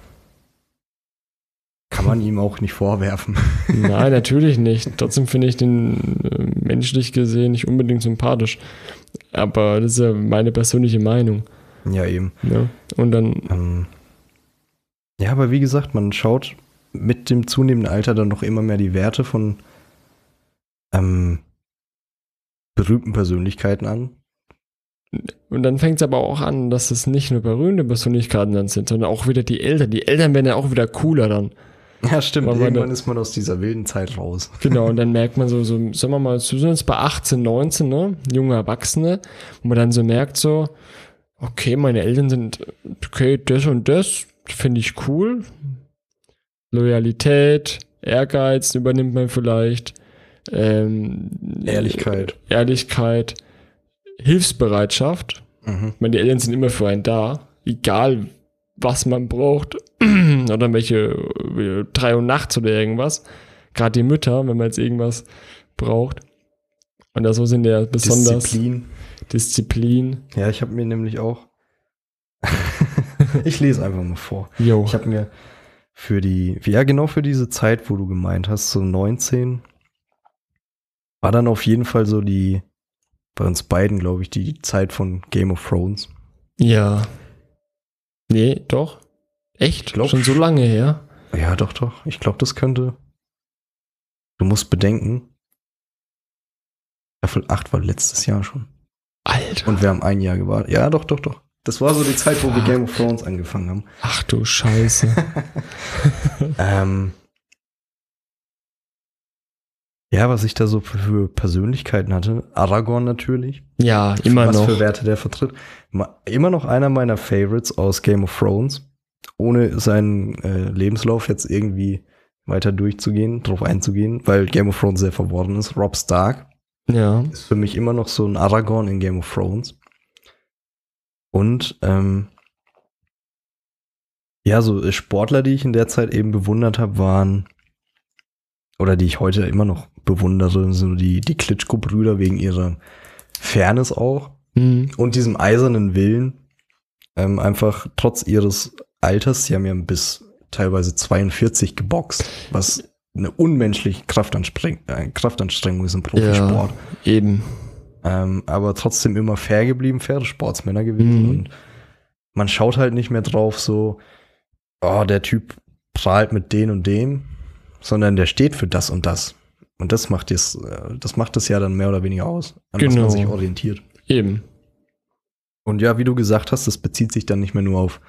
kann man ihm auch nicht vorwerfen. Nein, natürlich nicht. Trotzdem finde ich den äh, menschlich gesehen nicht unbedingt sympathisch. Aber das ist ja meine persönliche Meinung. Ja, eben. Ne? Und dann, Ähm, ja, aber wie gesagt, man schaut mit dem zunehmenden Alter dann noch immer mehr die Werte von ähm, berühmten Persönlichkeiten an. und dann fängt es aber auch an, dass es nicht nur berühmte Persönlichkeiten dann sind, sondern auch wieder die Eltern. Die Eltern werden ja auch wieder cooler dann. Ja, stimmt. Weil man Irgendwann da- ist man aus dieser wilden Zeit raus. Genau, und dann merkt man so, so sagen wir mal, wir sind jetzt bei achtzehn, neunzehn, ne? Junge Erwachsene, wo man dann so merkt so, okay, meine Eltern sind, okay, das und das finde ich cool. Loyalität, Ehrgeiz übernimmt man vielleicht. Ähm, Ehrlichkeit. Ehrlichkeit, Hilfsbereitschaft. Mhm. Ich meine, die Eltern sind immer für einen da, egal was man braucht oder welche äh, drei Uhr nachts oder irgendwas. Gerade die Mütter, wenn man jetzt irgendwas braucht. Und da so sind ja besonders Disziplin. Disziplin. Ja, ich habe mir nämlich auch. Ich lese einfach mal vor. Jo. Ich habe mir für die, ja, genau für diese Zeit, wo du gemeint hast, so neunzehn, war dann auf jeden Fall so die, bei uns beiden, glaube ich, die Zeit von Game of Thrones. Ja. Nee, doch. Echt? Ich glaub, Schon so lange her? Ja, doch, doch. Ich glaube, das könnte. Du musst bedenken, Staffel acht war letztes Jahr schon. Alter. Und wir haben ein Jahr gewartet. Ja, doch, doch, doch. Das war so die Zeit, wo wir Fuck. Game of Thrones angefangen haben. Ach du Scheiße. ähm, ja, was ich da so für, für Persönlichkeiten hatte. Aragorn natürlich. Ja, immer was noch. für Werte der vertritt. Ma- Immer noch einer meiner Favorites aus Game of Thrones. Ohne seinen äh, Lebenslauf jetzt irgendwie weiter durchzugehen, drauf einzugehen, weil Game of Thrones sehr verworren ist. Robb Stark Ja. ist für mich immer noch so ein Aragorn in Game of Thrones. Und ähm, ja, so Sportler, die ich in der Zeit eben bewundert habe, waren, oder die ich heute immer noch bewundere, sind die, die Klitschko-Brüder wegen ihrer Fairness auch. Mhm. Und diesem eisernen Willen, ähm, einfach trotz ihres Alters, sie haben ja bis teilweise zweiundvierzig geboxt, was eine unmenschliche Kraftanstreng äh, Kraftanstrengung ist im Profisport. Ja, eben. Ähm, aber trotzdem immer fair geblieben, faire Sportsmänner gewesen. Mhm. Und man schaut halt nicht mehr drauf so, oh, der Typ prahlt mit den und dem, sondern der steht für das und das. Und das macht es, das macht es ja dann mehr oder weniger aus, an was Genau. man sich orientiert. Eben. Und ja, wie du gesagt hast, das bezieht sich dann nicht mehr nur auf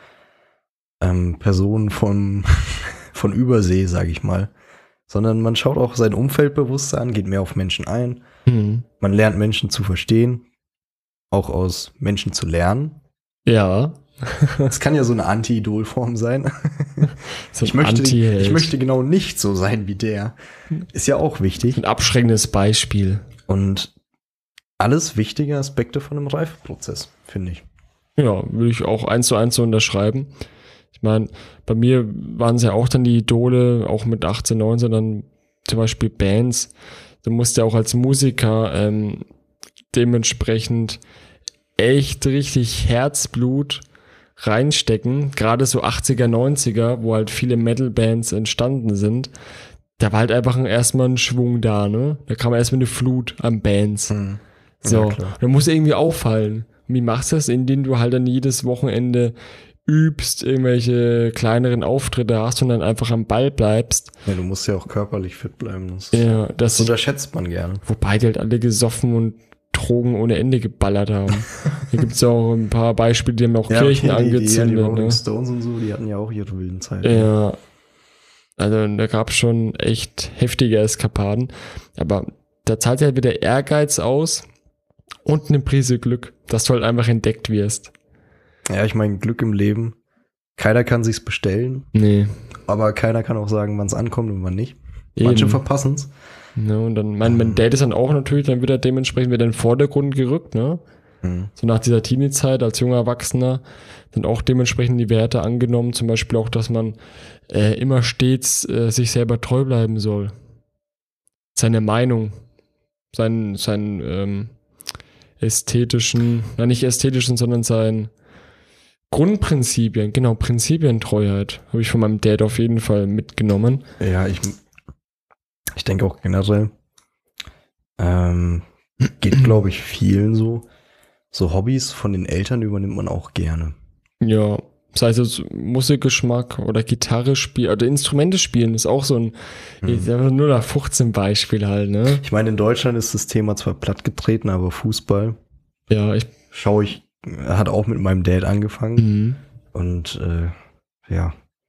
ähm, Personen von, von Übersee, sage ich mal, sondern man schaut auch sein Umfeld bewusster an, geht mehr auf Menschen ein. Mhm. Man lernt Menschen zu verstehen, auch aus Menschen zu lernen. Ja. Das kann ja so eine Anti-Idol-Form sein. So ein Ich möchte, Anti-Held. ich möchte genau nicht so sein wie der. Ist ja auch wichtig. Ein abschreckendes Beispiel. Und alles wichtige Aspekte von einem Reifeprozess, finde ich. Ja, würde ich auch eins zu eins so unterschreiben. Ich meine, bei mir waren es ja auch dann die Idole, auch mit achtzehn, neunzehn, dann zum Beispiel Bands. Du musst ja auch als Musiker ähm, dementsprechend echt richtig Herzblut reinstecken. Gerade so achtziger, neunziger, wo halt viele Metal-Bands entstanden sind. Da war halt einfach erstmal ein Schwung da, ne? Da kam erstmal eine Flut an Bands. Hm. So, Ja, klar. da muss irgendwie auffallen. Und wie machst du das? Indem du halt dann jedes Wochenende übst, irgendwelche kleineren Auftritte hast und dann einfach am Ball bleibst. Ja, du musst ja auch körperlich fit bleiben. Das, Ja, das das, unterschätzt man gerne. wobei die halt alle gesoffen und Drogen ohne Ende geballert haben. Hier gibt es ja auch ein paar Beispiele, die haben auch Kirchen okay, die, die, angezündet. die Rolling Ne? Stones und so, die hatten ja auch ihre wilden Zeiten. Ja, also da gab es schon echt heftige Eskapaden. Aber da zahlt ja halt wieder Ehrgeiz aus und eine Prise Glück, dass du halt einfach entdeckt wirst. Ja, ich meine, Glück im Leben. Keiner kann sich's bestellen, Nee. aber keiner kann auch sagen, wann es ankommt und wann nicht. Manche Eben. verpassen's. Ja, und dann, mein, mein Dad ist dann auch natürlich dann wieder dementsprechend wieder in den Vordergrund gerückt, ne? Hm. So nach dieser Teenie-Zeit als junger Erwachsener dann auch dementsprechend die Werte angenommen, zum Beispiel auch, dass man äh, immer stets äh, sich selber treu bleiben soll. Seine Meinung, seinen, seinen ähm, ästhetischen, na nicht ästhetischen, sondern seinen Grundprinzipien, genau, Prinzipientreuheit, habe ich von meinem Dad auf jeden Fall mitgenommen. Ja, ich, ich denke auch generell, ähm, geht, glaube ich, vielen so. So Hobbys von den Eltern übernimmt man auch gerne. Ja, sei es jetzt Musikgeschmack oder Gitarre spielen oder Instrumente spielen, ist auch so ein Mhm. null nach fünfzehn Beispiel halt, ne? Ich meine, in Deutschland ist das Thema zwar plattgetreten, aber Fußball Ja, ich. schaue ich, hat auch mit meinem Dad angefangen. Mhm. Und äh, ja,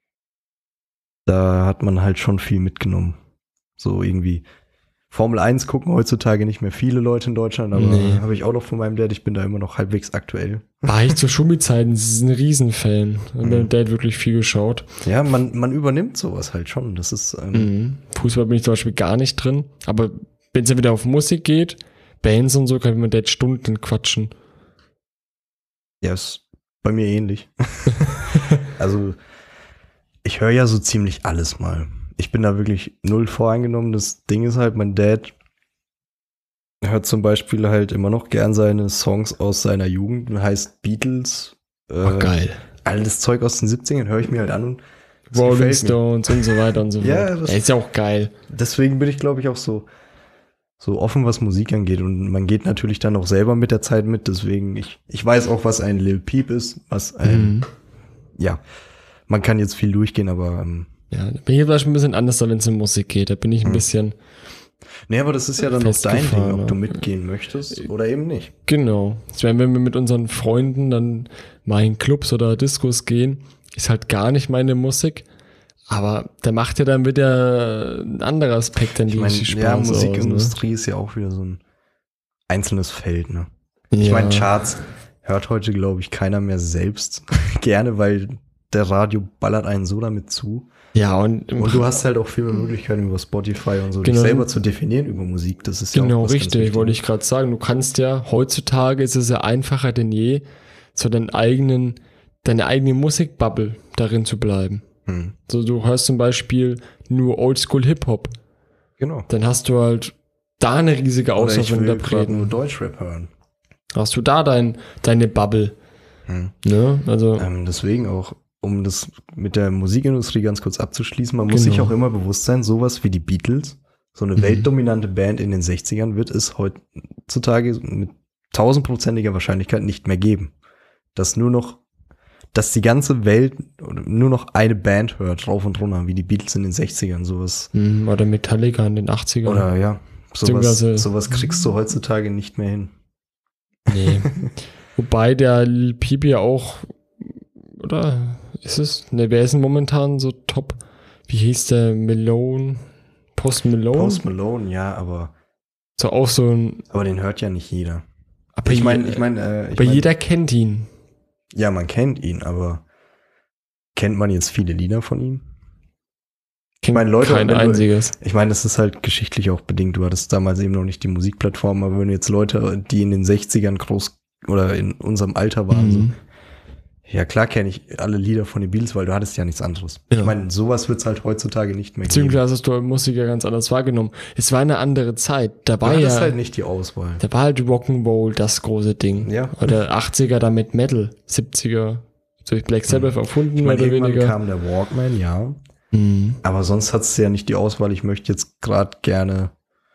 da hat man halt schon viel mitgenommen. So irgendwie Formel eins gucken heutzutage nicht mehr viele Leute in Deutschland, aber Nee. habe ich auch noch von meinem Dad, ich bin da immer noch halbwegs aktuell. War ich zu Schumi-Zeiten ein Riesenfan. Und Mhm. mein Dad wirklich viel geschaut. Ja, man, man übernimmt sowas halt schon. Das ist, ähm, Mhm. Fußball bin ich zum Beispiel gar nicht drin. Aber wenn es ja wieder auf Musik geht, Bands und so, kann ich mit Dad Stunden quatschen. ja, ist bei mir ähnlich. Also, ich höre ja so ziemlich alles mal. Ich bin da wirklich null voreingenommen. Das Ding ist halt, mein Dad hört zum Beispiel halt immer noch gern seine Songs aus seiner Jugend. Heißt Beatles. Äh, Oh, geil. Alles Zeug aus den siebzigern höre ich mir halt an. Und das Rolling gefällt mir. Stones und so weiter und so fort. Ja, das- Ja, ist ja auch geil. Deswegen bin ich, glaube ich, auch so, so offen, was Musik angeht. Und man geht natürlich dann auch selber mit der Zeit mit. Deswegen, ich, ich weiß auch, was ein Lil Peep ist. Was ein, Mhm. ja, man kann jetzt viel durchgehen, aber ähm, Ja, da bin ich vielleicht ein bisschen anders, wenn es um Musik geht. Da bin ich ein Mhm. bisschen, nee, aber das ist ja dann auch dein Ding, Festgefahren, ob du ja. mitgehen möchtest oder eben nicht. genau. Ich meine, wenn wir mit unseren Freunden dann mal in Clubs oder Diskos gehen, ist halt gar nicht meine Musik. Aber da macht ja dann wieder ein anderer Aspekt dann Ich die meine, Spaß ja, aus, Musikindustrie ist ja auch wieder so ein einzelnes Feld, ne? ne? Ich Ja. meine, Charts hört heute, glaube ich, keiner mehr selbst gerne, weil der Radio ballert einen so damit zu. Ja, und, im Und du hast halt auch viel mehr Möglichkeiten über Spotify und so, dich Genau. selber zu definieren über Musik. Das ist ja Genau, auch was ganz richtig, Wichtiges. wollte ich gerade sagen. Du kannst ja, heutzutage ist es ja einfacher denn je, so deinen eigenen, deine eigene Musikbubble darin zu bleiben. Hm. So, du hörst zum Beispiel nur Oldschool-Hip-Hop. Genau. Dann hast du halt da eine riesige Oder Auswahl ich von will gerade nur Interpreten. Deutschrap hören. Hast du da dein, deine Bubble? Hm. Ne? Also, Ähm, deswegen auch, um das mit der Musikindustrie ganz kurz abzuschließen, man muss Genau. sich auch immer bewusst sein, sowas wie die Beatles, so eine Mhm. weltdominante Band in den sechzigern wird es heutzutage mit tausendprozentiger Wahrscheinlichkeit nicht mehr geben. Dass nur noch, dass die ganze Welt nur noch eine Band hört, rauf und runter, wie die Beatles in den sechzigern, sowas. mh, oder Metallica in den achtzigern. Oder ja, sowas, Beziehungsweise- sowas kriegst du heutzutage nicht mehr hin. Nee. Wobei der Lil Peep ja auch, oder ist es? Ne, wer ist denn momentan so top? Wie hieß der? Malone? Post Malone? Post Malone, ja, aber, So auch so ein. aber den hört ja nicht jeder. Aber Ich meine, je- ich meine, äh, ich aber mein, jeder kennt ihn. ja, man kennt ihn, aber kennt man jetzt viele Lieder von ihm? Kennt meine, Leute, kein wenn du- einziges. Ich meine, das ist halt geschichtlich auch bedingt. Du hattest damals eben noch nicht die Musikplattform, aber wenn du jetzt Leute, die in den sechzigern groß oder in unserem Alter waren, so, Mhm. ja klar kenne ich alle Lieder von den Beatles, weil du hattest ja nichts anderes. Ja. Ich meine, sowas wird es halt heutzutage nicht mehr geben. Beziehungsweise hast du Musik ja ganz anders wahrgenommen. Es war eine andere Zeit. Da Du war hattest ja, halt nicht die Auswahl. da war halt Rock'n'Roll das große Ding. Ja. Oder achtziger damit Metal, siebziger durch Black Sabbath erfunden, Ich meine, mehr oder irgendwann weniger. kam der Walkman, ja. Mhm. Aber sonst hattest du ja nicht die Auswahl. Ich möchte jetzt gerade gerne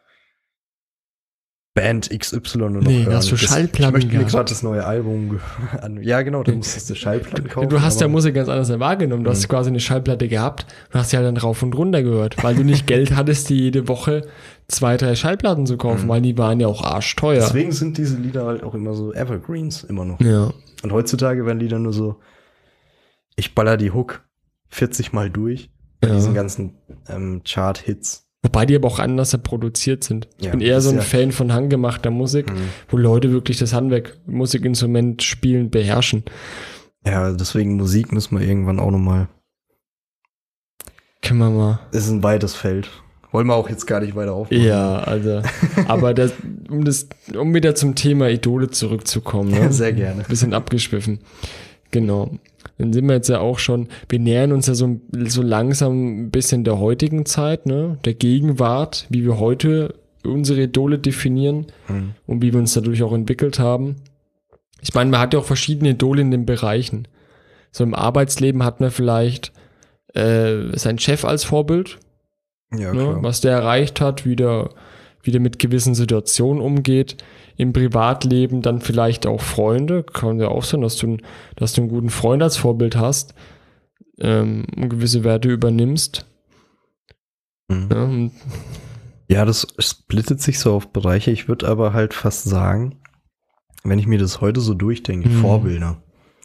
Band X Y nur noch Nee, hören. hast du Das- Schallplatten Ich möchte mir gehabt. gerade das neue Album ge- an. Ja, genau, da musstest du Schallplatten kaufen. Du hast ja aber- Musik ganz anders wahrgenommen. Du hast quasi eine Schallplatte gehabt und hast ja dann rauf und runter gehört, weil du nicht Geld hattest, die jede Woche zwei, drei Schallplatten zu kaufen, weil die waren ja auch arschteuer. Deswegen sind diese Lieder halt auch immer so Evergreens, immer noch. Ja. Und heutzutage werden Lieder nur so, ich baller die Hook vierzig Mal durch bei Ja. diesen ganzen ähm, Chart-Hits. Wobei die aber auch anders produziert sind. Ich Ja, bin eher das so ein ist ja- Fan von handgemachter Musik, Mhm. wo Leute wirklich das Handwerk, Musikinstrument spielen, beherrschen. Ja, deswegen Musik müssen wir irgendwann auch nochmal. Können wir mal. Ist ein weites Feld. Wollen wir auch jetzt gar nicht weiter aufmachen. Ja, also, aber das, um das, um wieder zum Thema Idole zurückzukommen, ne? Sehr gerne. Bisschen abgeschwiffen. Genau. Dann sind wir jetzt ja auch schon, wir nähern uns ja so, so langsam ein bisschen der heutigen Zeit, ne? Der Gegenwart, wie wir heute unsere Idole definieren Mhm. und wie wir uns dadurch auch entwickelt haben. Ich meine, man hat ja auch verschiedene Idole in den Bereichen. So im Arbeitsleben hat man vielleicht äh, seinen Chef als Vorbild, Ja, ne, klar. was der erreicht hat, wie der, wie der mit gewissen Situationen umgeht. Im Privatleben dann vielleicht auch Freunde. Kann ja auch sein, dass du, ein- dass du einen guten Freund als Vorbild hast ähm, und gewisse Werte übernimmst. Mhm. Ja, und Ja, das splittet sich so auf Bereiche. Ich würde aber halt fast sagen, wenn ich mir das heute so durchdenke, Mhm. Vorbilder.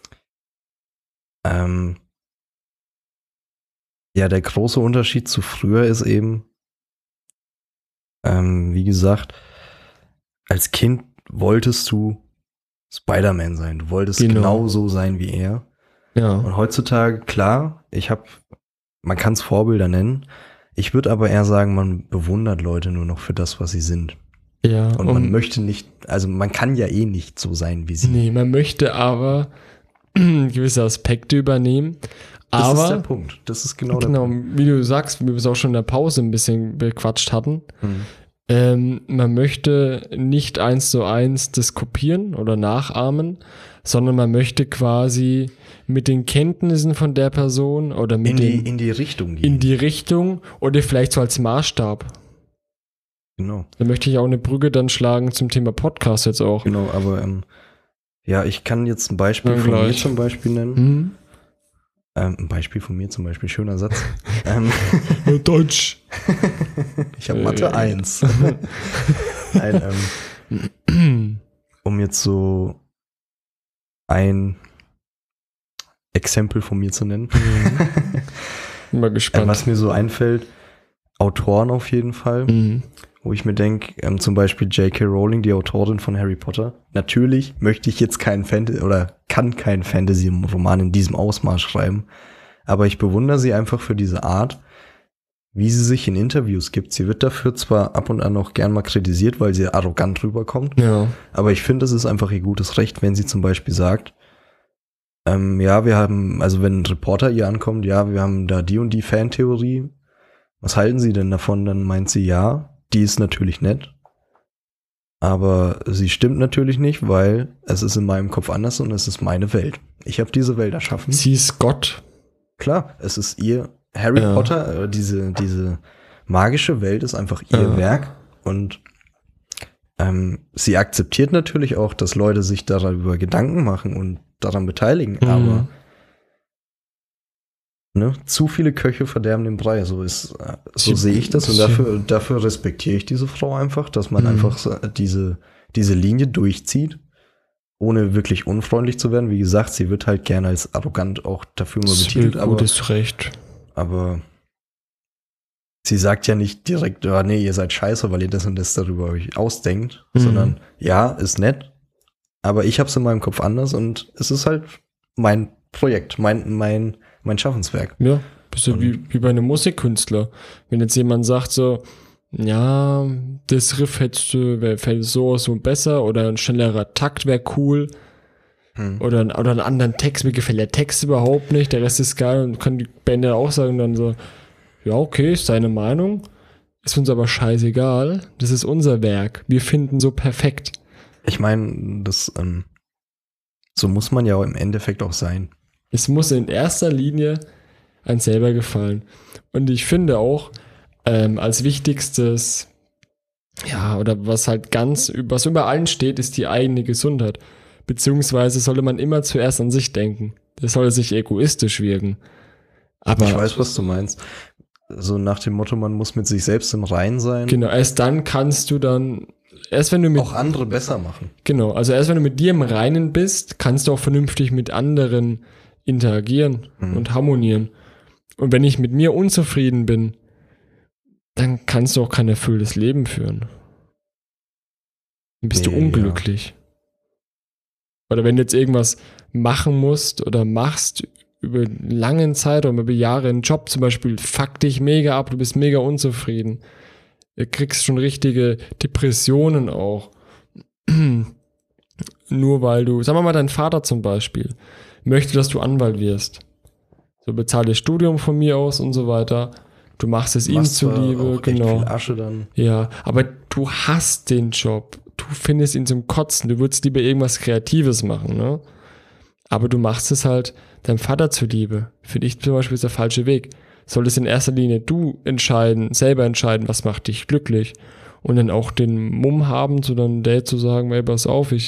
Ähm, ja, der große Unterschied zu früher ist eben, ähm, wie gesagt, als Kind wolltest du Spider-Man sein. Du wolltest Genau. genau so sein wie er. ja. Und heutzutage, klar, ich habe, man kann es Vorbilder nennen. Ich würde aber eher sagen, man bewundert Leute nur noch für das, was sie sind. ja. Und man möchte nicht, also man kann ja eh nicht so sein wie sie. Nee, man möchte aber gewisse Aspekte übernehmen. Das ist der Aber, Punkt. Das ist genau, genau, der Punkt. wie du sagst, wie wir es auch schon in der Pause ein bisschen bequatscht hatten, Hm. ähm, man möchte nicht eins zu eins das kopieren oder nachahmen, sondern man möchte quasi mit den Kenntnissen von der Person oder mit In die, den, in die Richtung gehen. in die Richtung oder vielleicht so als Maßstab. genau, Da möchte ich auch eine Brücke dann schlagen zum Thema Podcast jetzt auch. genau, aber ähm, ja, ich kann jetzt ein Beispiel Ja, von mir gleich. zum Beispiel nennen. Hm? Ähm, ein Beispiel von mir zum Beispiel, schöner Satz. ähm, Deutsch. ich habe Mathe Äh. eins. Nein, ähm, um jetzt so ein Exempel von mir zu nennen. Bin mal Äh, gespannt. was mir so einfällt, Autoren auf jeden Fall, Mhm. wo ich mir denke, ähm, zum Beispiel J K. Rowling, die Autorin von Harry Potter. Natürlich möchte ich jetzt keinen Fantasy oder kann keinen Fantasy-Roman in diesem Ausmaß schreiben, aber ich bewundere sie einfach für diese Art, wie sie sich in Interviews gibt. Sie wird dafür zwar ab und an auch gern mal kritisiert, weil sie arrogant rüberkommt, Ja. aber ich finde, es ist einfach ihr gutes Recht, wenn sie zum Beispiel sagt, ähm, ja, wir haben, also wenn ein Reporter ihr ankommt, ja, wir haben da die und die Fantheorie, was halten Sie denn davon? Dann meint sie, ja, die ist natürlich nett, Aber sie stimmt natürlich nicht, weil es ist in meinem Kopf anders und es ist meine Welt. Ich habe diese Welt erschaffen. Sie ist Gott. Klar, es ist ihr Harry Ja. Potter, äh, diese, diese magische Welt ist einfach ihr Ja. Werk und ähm, sie akzeptiert natürlich auch, dass Leute sich darüber Gedanken machen und daran beteiligen, Mhm. aber ne, zu viele Köche verderben den Brei, so ist, äh, so Sie- sehe ich das und sie- dafür, dafür respektiere ich diese Frau einfach, dass man Mhm. einfach so diese, diese Linie durchzieht, ohne wirklich unfreundlich zu werden. Wie gesagt, sie wird halt gerne als arrogant auch dafür mal Sie betitelt, will aber gutes Recht. aber sie sagt ja nicht direkt, oh, nee, ihr seid scheiße, weil ihr das und das darüber euch ausdenkt, Mhm. sondern ja, ist nett, aber ich hab's in meinem Kopf anders und es ist halt mein Projekt, mein, mein, mein Schaffenswerk. Ja, bisschen Und- wie, wie bei einem Musikkünstler. Wenn jetzt jemand sagt so, ja, das Riff hättest du, wär, fällt so so besser oder ein schnellerer Takt wäre cool Hm. oder, ein- oder einen anderen Text, mir gefällt der Text überhaupt nicht, der Rest ist geil und können die Band ja auch sagen dann so, ja, okay, ist deine Meinung, ist uns aber scheißegal, das ist unser Werk, wir finden so perfekt. Ich meine, das, ähm, so muss man ja im Endeffekt auch sein. Es muss in erster Linie einem selber gefallen. Und ich finde auch, ähm, als wichtigstes, ja, oder was halt ganz, was über allen steht, ist die eigene Gesundheit. Beziehungsweise sollte man immer zuerst an sich denken. Das soll sich egoistisch wirken. Aber Ich weiß, was du meinst. So nach dem Motto, man muss mit sich selbst im Reinen sein, genau, erst dann kannst du dann, erst wenn du mit auch andere besser machen. Genau, also erst wenn du mit dir im Reinen bist, kannst du auch vernünftig mit anderen interagieren Mhm. und harmonieren. Und wenn ich mit mir unzufrieden bin, dann kannst du auch kein erfülltes Leben führen. Dann bist du Nee, unglücklich. Oder wenn du jetzt irgendwas machen musst oder machst über einen langen Zeitraum, über Jahre, einen Job zum Beispiel, fuck dich mega ab, du bist mega unzufrieden. Du kriegst schon richtige Depressionen auch. Nur weil du, sagen wir mal, dein Vater zum Beispiel möchte, dass du Anwalt wirst. So bezahl das Studium von mir aus und so weiter. Du machst es ihm Machst zwar zuliebe, auch echt genau. viel Asche dann. Ja, aber du hast den Job. Du findest ihn zum Kotzen. Du würdest lieber irgendwas Kreatives machen, ne? Aber du machst es halt deinem Vater zuliebe. Für dich zum Beispiel ist der falsche Weg. Solltest in erster Linie du entscheiden, selber entscheiden, was macht dich glücklich. Und dann auch den Mumm haben, zu deinem Dad zu sagen, ey, pass auf, ich,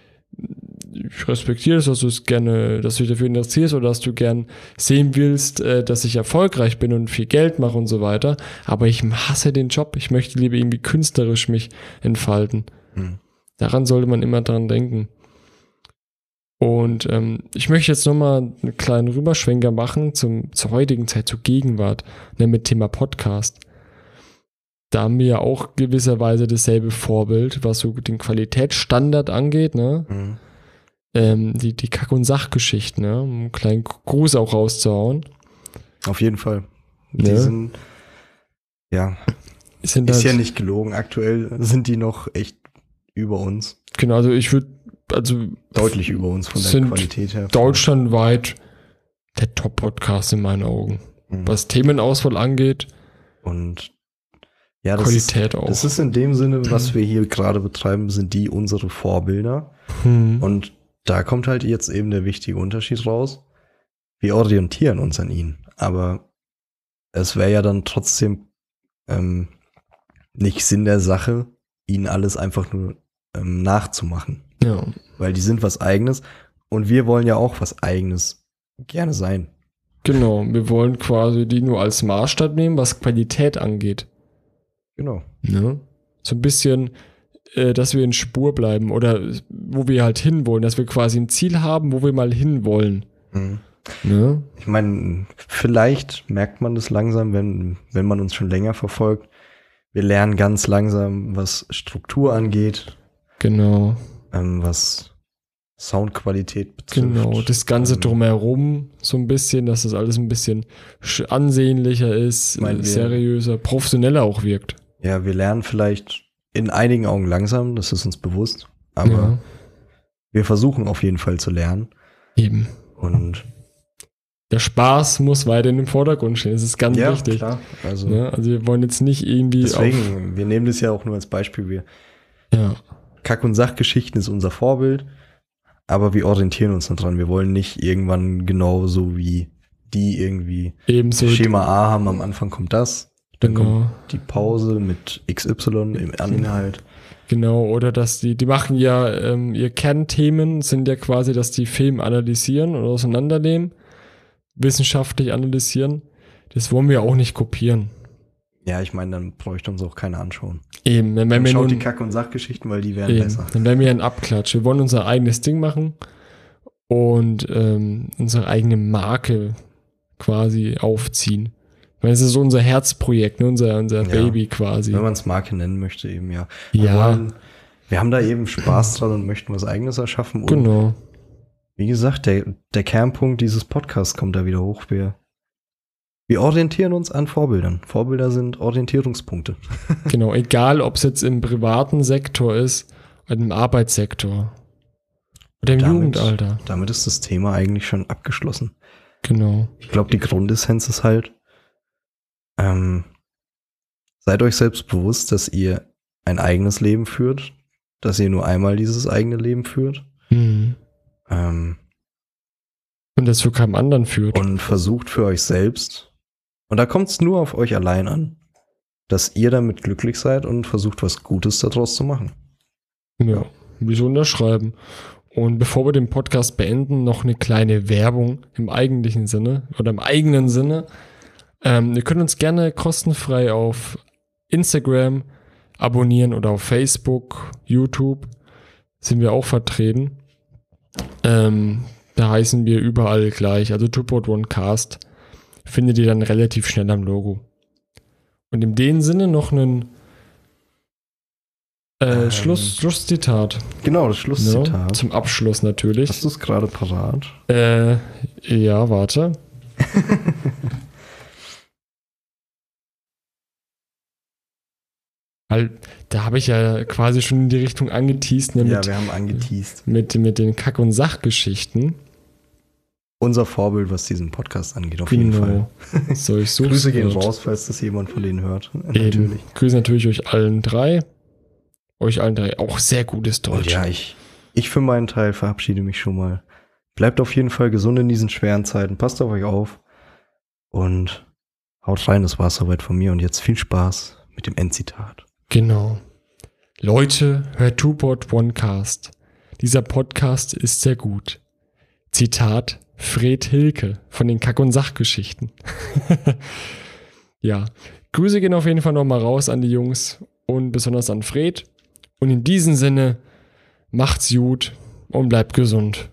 ich respektiere es, dass du es gerne, dass du dich dafür interessierst oder dass du gern sehen willst, äh, dass ich erfolgreich bin und viel Geld mache und so weiter. Aber ich hasse den Job. Ich möchte lieber irgendwie künstlerisch mich entfalten. Hm. Daran sollte man immer dran denken. Und ähm, ich möchte jetzt nochmal einen kleinen Rüberschwenker machen zum, zur heutigen Zeit, zur Gegenwart, ne, mit Thema Podcast. Da haben wir ja auch gewisserweise dasselbe Vorbild, was so den Qualitätsstandard angeht, ne? Hm. Ähm, die, die Kack- und Sachgeschichten, ne? Um einen kleinen Gruß auch rauszuhauen. Auf jeden Fall. Die Ne? sind, ja, Sind ist halt, ja nicht gelogen. Aktuell sind die noch echt über uns. Genau, also ich würde, also Deutlich über uns von der Sind Qualität her. deutschlandweit der Top-Podcast in meinen Augen. Mhm. Was Themenauswahl angeht, Und ja, das ist, Qualität auch. das ist in dem Sinne, was wir hier gerade betreiben, sind die unsere Vorbilder. Hm. Und da kommt halt jetzt eben der wichtige Unterschied raus. Wir orientieren uns an ihnen. Aber es wäre ja dann trotzdem ähm, nicht Sinn der Sache, ihnen alles einfach nur ähm, nachzumachen. Ja, Weil die sind was Eigenes und wir wollen ja auch was Eigenes gerne sein. genau. Wir wollen quasi die nur als Maßstab nehmen, was Qualität angeht. Genau. Ne? So ein bisschen, äh, dass wir in Spur bleiben oder wo wir halt hinwollen, dass wir quasi ein Ziel haben, wo wir mal hinwollen. Mhm. Ne? Ich meine, vielleicht merkt man das langsam, wenn, wenn man uns schon länger verfolgt. Wir lernen ganz langsam, was Struktur angeht, Genau. ähm, was Soundqualität betrifft. Genau. Das Ganze Ähm, drumherum so ein bisschen, dass das alles ein bisschen sch- ansehnlicher ist, Ich mein, äh, wir- seriöser, professioneller auch wirkt. Ja, wir lernen vielleicht in einigen Augen langsam, das ist uns bewusst. Aber ja, wir versuchen auf jeden Fall zu lernen. eben. Und Der Spaß muss weiterhin im Vordergrund stehen. Das ist ganz ja, wichtig. klar. Also Ne? Also wir wollen jetzt nicht irgendwie deswegen, wir nehmen das ja auch nur als Beispiel. Wir, auf. Ja. Kack- und Sachgeschichten ist unser Vorbild, aber wir orientieren uns daran. Wir wollen nicht irgendwann genauso wie die irgendwie Ebenso. Schema A haben, am Anfang kommt das, dann Genau. kommt die Pause mit X Y im Inhalt. Genau, oder dass die, die machen ja, ähm, ihr Kernthemen sind ja quasi, dass die Film analysieren oder auseinandernehmen, wissenschaftlich analysieren. Das wollen wir auch nicht kopieren. Ja, ich meine, dann bräuchte uns auch keiner anschauen. Eben, wenn Dann wir schaut nun, die Kack- und Sachgeschichten, weil die wären eben, besser. dann wären wir ein Abklatsch. Wir wollen unser eigenes Ding machen und ähm, unsere eigene Marke quasi aufziehen. Weil es ist so unser Herzprojekt, ne? unser, unser Ja. Baby quasi. Wenn man es Marke nennen möchte, eben ja. Ja. Wir, wollen, wir haben da eben Spaß dran und möchten was Eigenes erschaffen. Und Genau. wie gesagt, der, der Kernpunkt dieses Podcasts kommt da wieder hoch. Wir, wir orientieren uns an Vorbildern. Vorbilder sind Orientierungspunkte. Genau, egal ob es jetzt im privaten Sektor ist oder im Arbeitssektor oder im Damit- Jugendalter. Damit ist das Thema eigentlich schon abgeschlossen. Genau. Ich glaube, die Grundessenz ist halt, ähm, seid euch selbst bewusst, dass ihr ein eigenes Leben führt, dass ihr nur einmal dieses eigene Leben führt. Mhm. Ähm, Und das für keinem anderen führt. und versucht für euch selbst, und da kommt es nur auf euch allein an, dass ihr damit glücklich seid und versucht, was Gutes daraus zu machen. Ja, wieso unterschreiben? Und bevor wir den Podcast beenden, noch eine kleine Werbung im eigentlichen Sinne oder im eigenen Sinne. Ähm, ihr könnt uns gerne kostenfrei auf Instagram abonnieren oder auf Facebook, YouTube sind wir auch vertreten. Ähm, da heißen wir überall gleich, also Two-Pod One Cast findet ihr dann relativ schnell am Logo. Und in dem Sinne noch einen äh, Ähm. Schluss, Schlusszitat. Genau, das Ja, Schlusszitat. zum Abschluss natürlich. Hast du es gerade parat? Äh, ja, warte. Weil da habe ich ja quasi schon in die Richtung angeteased, ne, Ja, mit, wir haben angeteased. mit, mit den Kack- und Sachgeschichten. Unser Vorbild, was diesen Podcast angeht, auf jeden Fall. So, ich suche Grüße gehen raus, falls das jemand von denen hört. Natürlich. Grüße natürlich euch allen drei. Euch allen drei. Auch sehr gutes Und Deutsch. ja, ich, ich für meinen Teil verabschiede mich schon mal. Bleibt auf jeden Fall gesund in diesen schweren Zeiten. Passt auf euch auf. Und haut rein, das war's soweit von mir. Und jetzt viel Spaß mit dem Endzitat. Genau. Leute, hört Two-Pod One Cast. Dieser Podcast ist sehr gut. Zitat Fred Hilke von den Kack- und Sachgeschichten. Ja, Grüße gehen auf jeden Fall nochmal raus an die Jungs und besonders an Fred. Und in diesem Sinne, macht's gut und bleibt gesund.